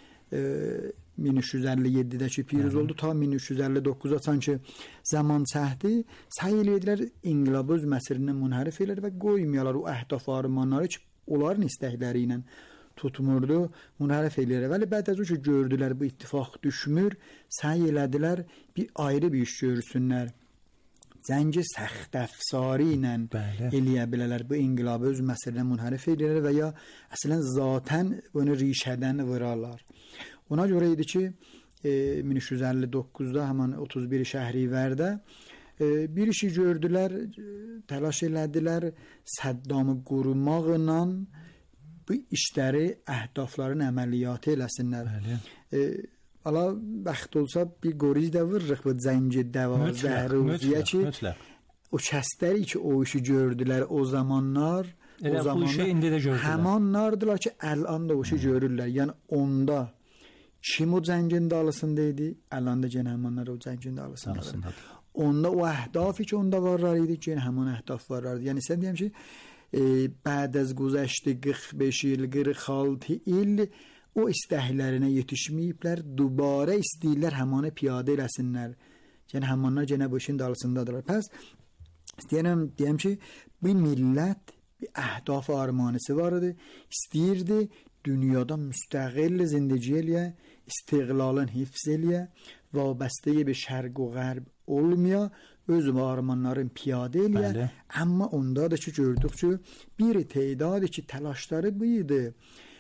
1357-dəki piruz oldu, ta 1359-a sanki zaman çəhdi, səy eləyədilər inqilabı öz məhsirindən münhərif eləyər və qoymayalar o əhdaf armanları ki, onların istəkləri ilə tutmurdu, münhərif eləyər. Vəli bəd az o ki, gördülər bu ittifaq düşmür, səy elədilər bir ayrı bir iş görsünlər. Zənci səxt əfsari ilə eləyə bilərlər bu inqilabı öz məsələyə münhərif edirlər və ya əslən zatən bunu rişədən vurarlar. Ona görə idi ki 1359-da həmin 31 Şəhrivərdə bir işi gördülər, təlaş elədilər Səddamı qorumaqla bu işləri, əhdafların əməliyyatı eləsinlər. Ala bəxt olsa bir qoriz də vururıq bu zənci 12 ruziyə ki, o kəsləri ki, o işi gördülər o zamanlar, o zamanlar həmanlardılar ki, əlan da o işi görürlər. Yəni onda kim o zəngin dalısındaydı, əlan da gənə həmanlar o zəngin dalısındadır. Onda o əhdafi ki, onda varlar idi, gənə həman əhdaf varlardı. Yəni sən deyəm ki, bəd az güzəşti 45 il, 46 il o istəklərinə yetişməyiblər, dubara istəyirlər həmanı piyadə eləsinlər. Yəni həmanlar gənə bu işin dalısındadırlar. Pəs deyəm ki, bu millət bir əhdaf armanısı vardı, istəyirdi dünyada müstəqil zindagi eləyə, istiqlalın hifz eləyə, vabəstəyə bir şərq və qərb olmaya, öz armanların piyadə eləyə. Amma onda da ki, gördük ki, bir tedadı ki, təlaşları bu idi.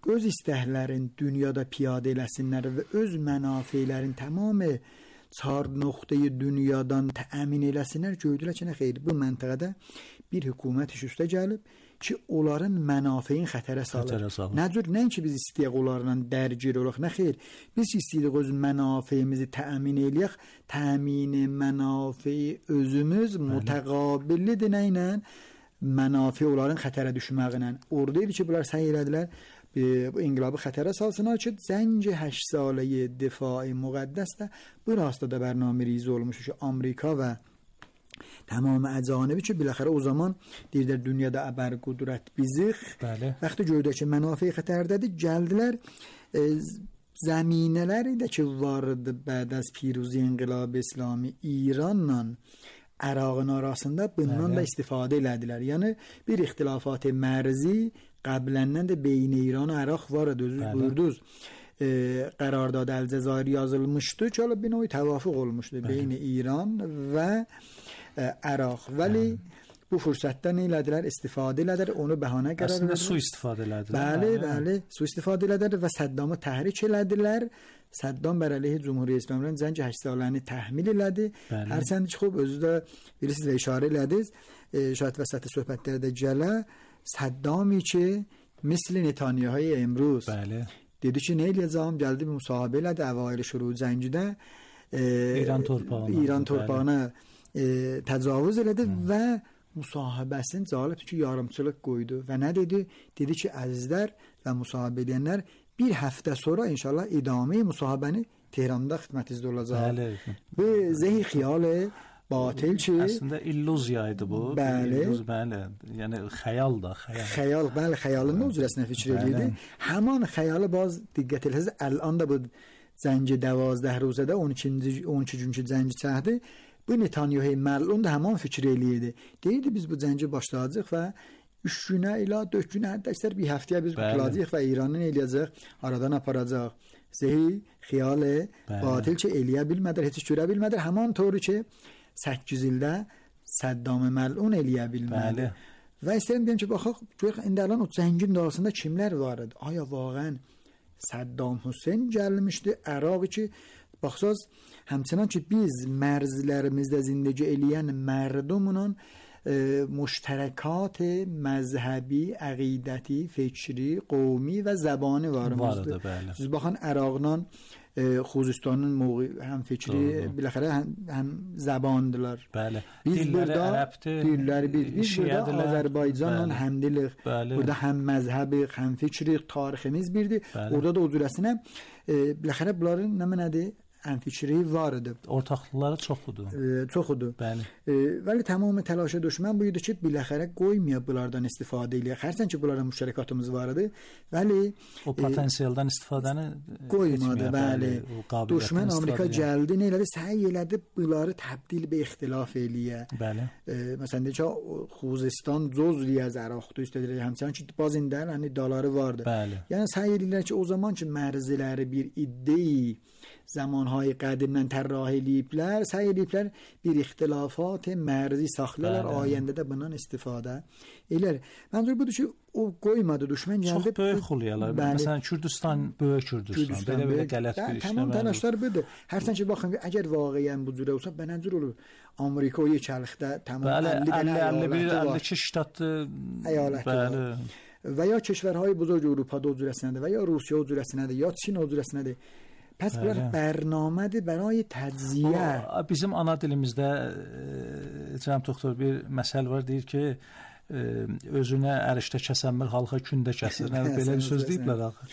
öz istəklərin dünyada piyadə eləsinlər və öz mənafelərin tamamı çar nöqteyi dünyadan təmin eləsinlər, gördülər ki, nə xeyr, bu məntəqədə bir hökumət iş üstə gəlib ki, onların mənafeyin xətərə salır. Nə cür, nəinki biz istəyək onlarla dərgir olaq, nə xeyr, biz istəyirik öz mənafeyimizi təmin eləyək, təmini mənafeyi özümüz mütəqabilidir nə ilə? Mənafey onların xətərə düşməyinə. Orada idi ki, bunlar səy elədilər, bu inqilabı xətərə salsınlar ki, zənci 8 saləyi difai müqəddəs də bu rastda bərnamə ریزی olmuş ki, Amerika və tamam əcanibi ki, biləxərə o zaman deyirlər dünyada əbər qudrət bizik. Vaxtı gördük ki, mənafey xətərdədir, gəldilər zəminələri də ki vardı bəd az پیروزی inqilab İslami İranla Ərağın arasında bundan da istifadə elədilər. Yəni bir ixtilafat mərzi qabləndən də beyin İran və Əraq var idi, özünüz buyurdunuz. Qərardad Əlcəzairi yazılmışdı ki, bir növ təvafuq olmuşdu beyin İran və Əraq. Vəli bu fürsətdən elədilər, istifadə elədilər, onu bəhanə qərar verdilər. Əslində su istifadə elədilər. Bəli, su istifadə elədilər və Səddamı təhrik elədilər. Səddam bər əleyhi Cümhuriyyət İslamının zənci 8 saləni təhmil elədi. Hərçənd ki, özü də bilirsiniz və işarə elədiniz. Şahid vəsəti söhbətlərdə gələ Səddami ki, misli Netanyahu امروز. Dedi ki, nə eləyəcəm? Gəldi bir müsahibə elədi əvail şuru zəngidə. İran torpağına təcavüz elədi və müsahibəsini cəlb ki, yarımçılıq qoydu və nə dedi? Dedi ki, əzizlər və müsahibə edənlər bir həftə sonra inşallah idame müsahibəni Tehranda xidmətinizdə olacaq. Bu zehi xiyalı batil ki, əslində illüziya idi bu. Bəli. Yəni xəyal da, xəyal, bəli, xəyalın üzrəsinə fikir edirdi. Həman xəyalı baz diqqət eləsəz, الان da bu zənci 12 ruzədə 12 günkü zənci çəhdi. Bu Netanyahu məlun da həman fikir eləyirdi. Deyirdi biz bu zənci başlayacağıq və 3 günə ilə 4 günə hətta əksər bir həftəyə biz qutulacağıq və İranın eləyəcək, aradan aparacaq. Zehi, xiyalı, batil ki, eləyə bilmədir, heç görə bilmədir. Həman toru ki, 8 ildə Səddam məlun eləyə bilmədi. Və istəyirəm deyim ki, baxaq, görək, indi əlan o zəngin arasında kimlər var idi? Aya vaqən Səddam Hüseyn gəlmişdi, Əraqı ki, baxsaz, həmçinin ki, biz mərzlərimizdə zindəci eləyən mərdumla مشترکات مذهبی، عقیدتی، فکری، قومی و زبانی vardı. Siz baxın Əraqdan Xozistanın həm fikri, biləxərə həm zabandılar. Bəli. Biz burada dilləri biz burada Azərbaycanla həmdilik. Burada həm məzhəbi, həm fikri, tariximiz birdir. Orada da o cürəsinə biləxərə bunların nə mənədir? Həm fikri var idi. Ortaqlıqları çoxudur. Çoxudur. Bəli. Vəli tamamı təlaşa düşmən bu idi ki, biləxərə qoymaya bunlardan istifadə eləyək. Hərçənd ki, bunların müştərəkatımız var idi. Vəli o potensialdan istifadəni qoymadı. Bəli. Düşmən Amerika gəldi, nə elədi? Səy elədi bunları təbdil be ixtilaf eləyə. Bəli. Məsələn deyək ki, Xuzistan cüz'i az Əraqdır, istədilər. Həmçinin ki, bazında yəni iddiaları vardı. Bəli. Yəni səy eləyirlər ki, o zaman ki, mərziləri bir iddia zamanهای قدیمdən tərrah eləyiblər, səy eləyiblər bir ixtilafat mərzi saxlayırlar, ayəndə də bundan istifadə elər. Məncə budur ki, o qoymadı düşmən gəldi. Çox böyük xülyalar. Məsələn, Kürdistan, böyük Kürdistan. Belə qələt bir işlə. Tamam təlaşlar budur. Hərçənd ki, baxın, əgər vaqiən bu cürə olsa, bənəcür olur. Amerika o yekəlikdə tamam 51-52 ştat əyaləti var. Və ya کشورهای بزرگ اروپا o cürəsindədir və ya Rusiya o cürəsindədir, ya Çin o cürəsindədir. Pəs bunlar bərnamədir برای تجزیه. Bizim ana dilimizdə cənab doktor bir məsəl var, deyir ki, özünə ərişdə kəsənmir, halqa kündə kəsir. Belə bir söz deyiblər axı.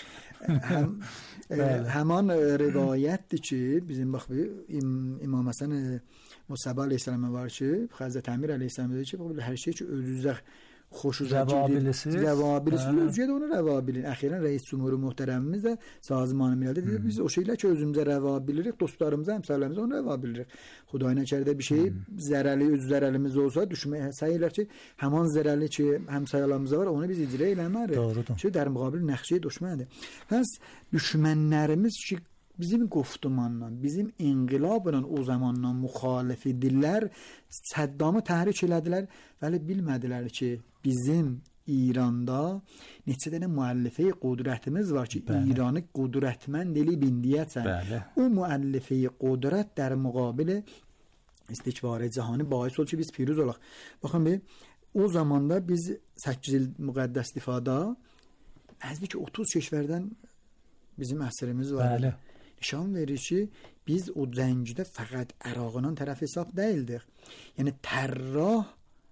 Həman rivayətdir ki, bizim bax İmam Həsən Musa əleyhissalam var ki, Həzrət Əmir əleyhissalam dedi ki, hər şey ki özünüzə خوشوزه özgə də onu rəva bilin. Əxirən rəis cümhur möhtərəmimiz də sazman millədə dedi, biz o şeylər ki özümüzə rəva bilirik, dostlarımıza, həmsərlərimizə onu rəva bilirik. Xudayın içəridə bir şey zərəli, öz zərəlimiz olsa düşməyə sayırlar ki, həman zərəli ki həmsaylarımıza var, onu biz icra eləmərik. Ki, در مقابل نقشه düşməndir. Pəs düşmənlərimiz ki bizim qoftumanla, bizim inqilabla o zamandan müxalif idilər, Səddamı təhrik elədilər, vəli bilmədilər ki, bizim İranda neçə dənə müəllifə qudrətimiz var ki, İranı qudrətmənd elib indiyəcən. O müəllifə qudrət در مقابل استکبار cahani باعث oldu ki, biz piruz olaq. Baxın bir, o zamanda biz 8 il müqəddəs istifada nəzdik 30 keşvərdən bizim əsrimiz var. Nişan verir ki, biz o zəncidə fəqət Ərağının tərəf hesab deyildik. Yəni tərrah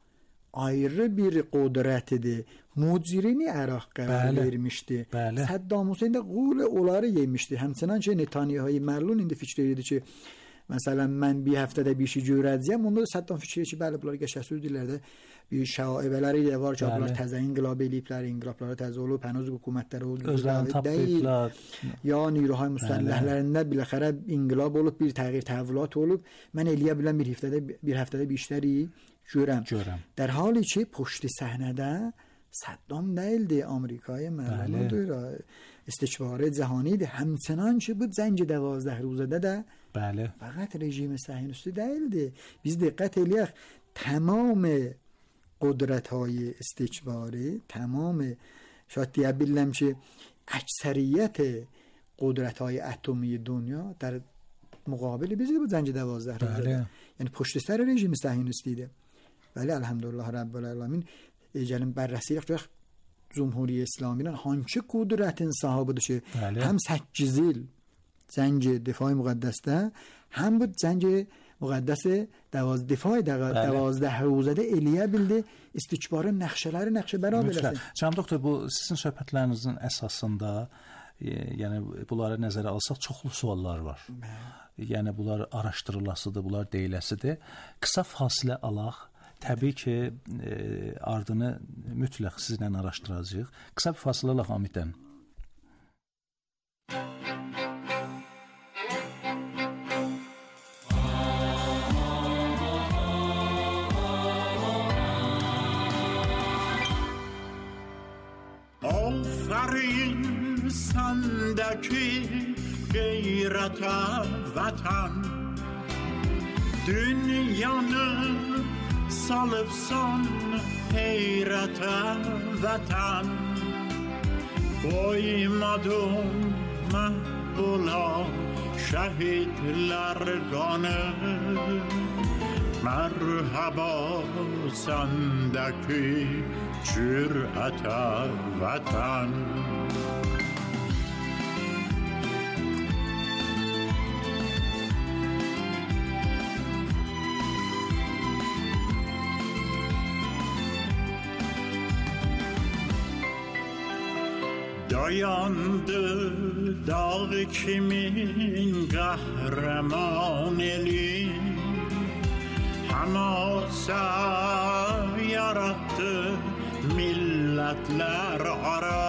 ayrı bir qudrətidir. Mucirini Əraq qərar vermişdi. Səddam Hüseyn də qul onları yemişdi. Həmçinin ki, Netanyahu məlun indi fikir edirdi ki, məsələn, mən bir həftədə bir şey görəcəyəm. Onda Səddam fikir edir ki, bəli, bunlar qəşəsüz dillərdə bir şaibələri də var ki, bunlar təzə inqilab eləyiblər, inqilablara təzə olub, hənuz hökumətləri özlərini tapdılar. Ya Niruhay Müsəlləhlərində biləxərə inqilab olub, bir təğyir təhvilat olub. Mən eləyə bilən bir həftədə bir işləri görəm. در حالی که پشت صحنه صدام değildi, Amerika'ya məlumdur, istikbari cahanidir. Həmçinin ki, bu zənci 12 ruzədə də fəqət rejimi səhyonisti değildi. Biz diqqət eləyək, tamam qudrətهای istikbari, tamam şاید deyə biləm ki, əksəriyyət qudrətهای atomi dünya در مقابل bizdə bu zənci 12 ruzədə. Yəni پشت سر rejimi səhyonisti idi. ولی الحمدلله رب العالمین gəlin بررسی edək Cumhuriyet İslami'nin hangi qudretin sahibidir ki, hem 8 il zənci difai müqəddəsdə, hem bu zənci müqəddəsi difai 12 ruzədə eləyə bildi, istikbarın nəqşə bərabər eləsin. Cənab doktor, bu sizin söhbətlərinizin əsasında, yəni bunları nəzərə alsaq çoxlu suallar var. Yəni bunlar araşdırılasıdır, bunlar deyiləsidir. Qısa fasilə alaq. Təbii ki, ardını mütləq sizlə araşdıracağıq. Qısa bir fasilə alaq Hamiddən. Aferin sendeki gayrete vatan, dünyanı salıbsan heyrete vatan, koymadım mehbula şehitler kanı. Merhaba sendeki cürete vatan. Dayandı dağ kimin kahraman eli, Hamasa yarattı milletler ara.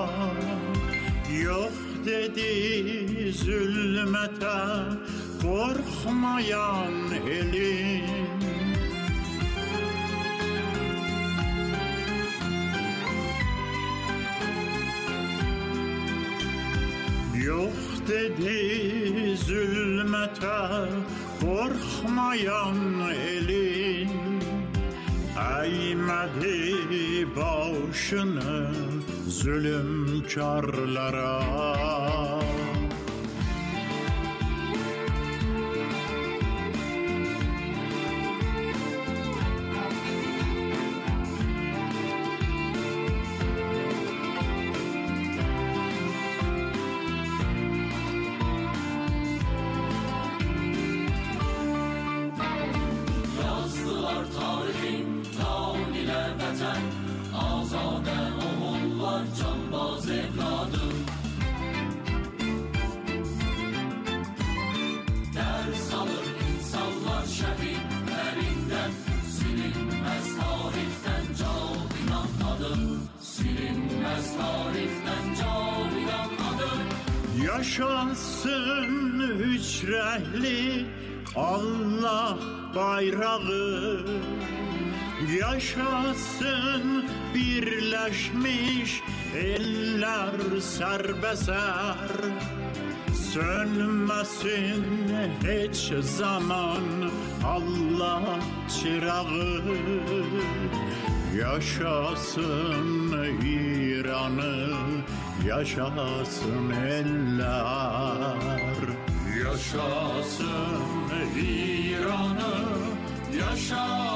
Yok dedi zulmete korkmayan elin. Yok dedi zulmete korkmayan elin, eğmedi başını zulümkarlara. Yaşasın hücreli Allah bayrağı, yaşasın birleşmiş eller serbeser, sönmesin hiç zaman Allah çırağı. Yaşasın İran'ı, yaşasın eller. Yaşasın İran'ı, yaşasın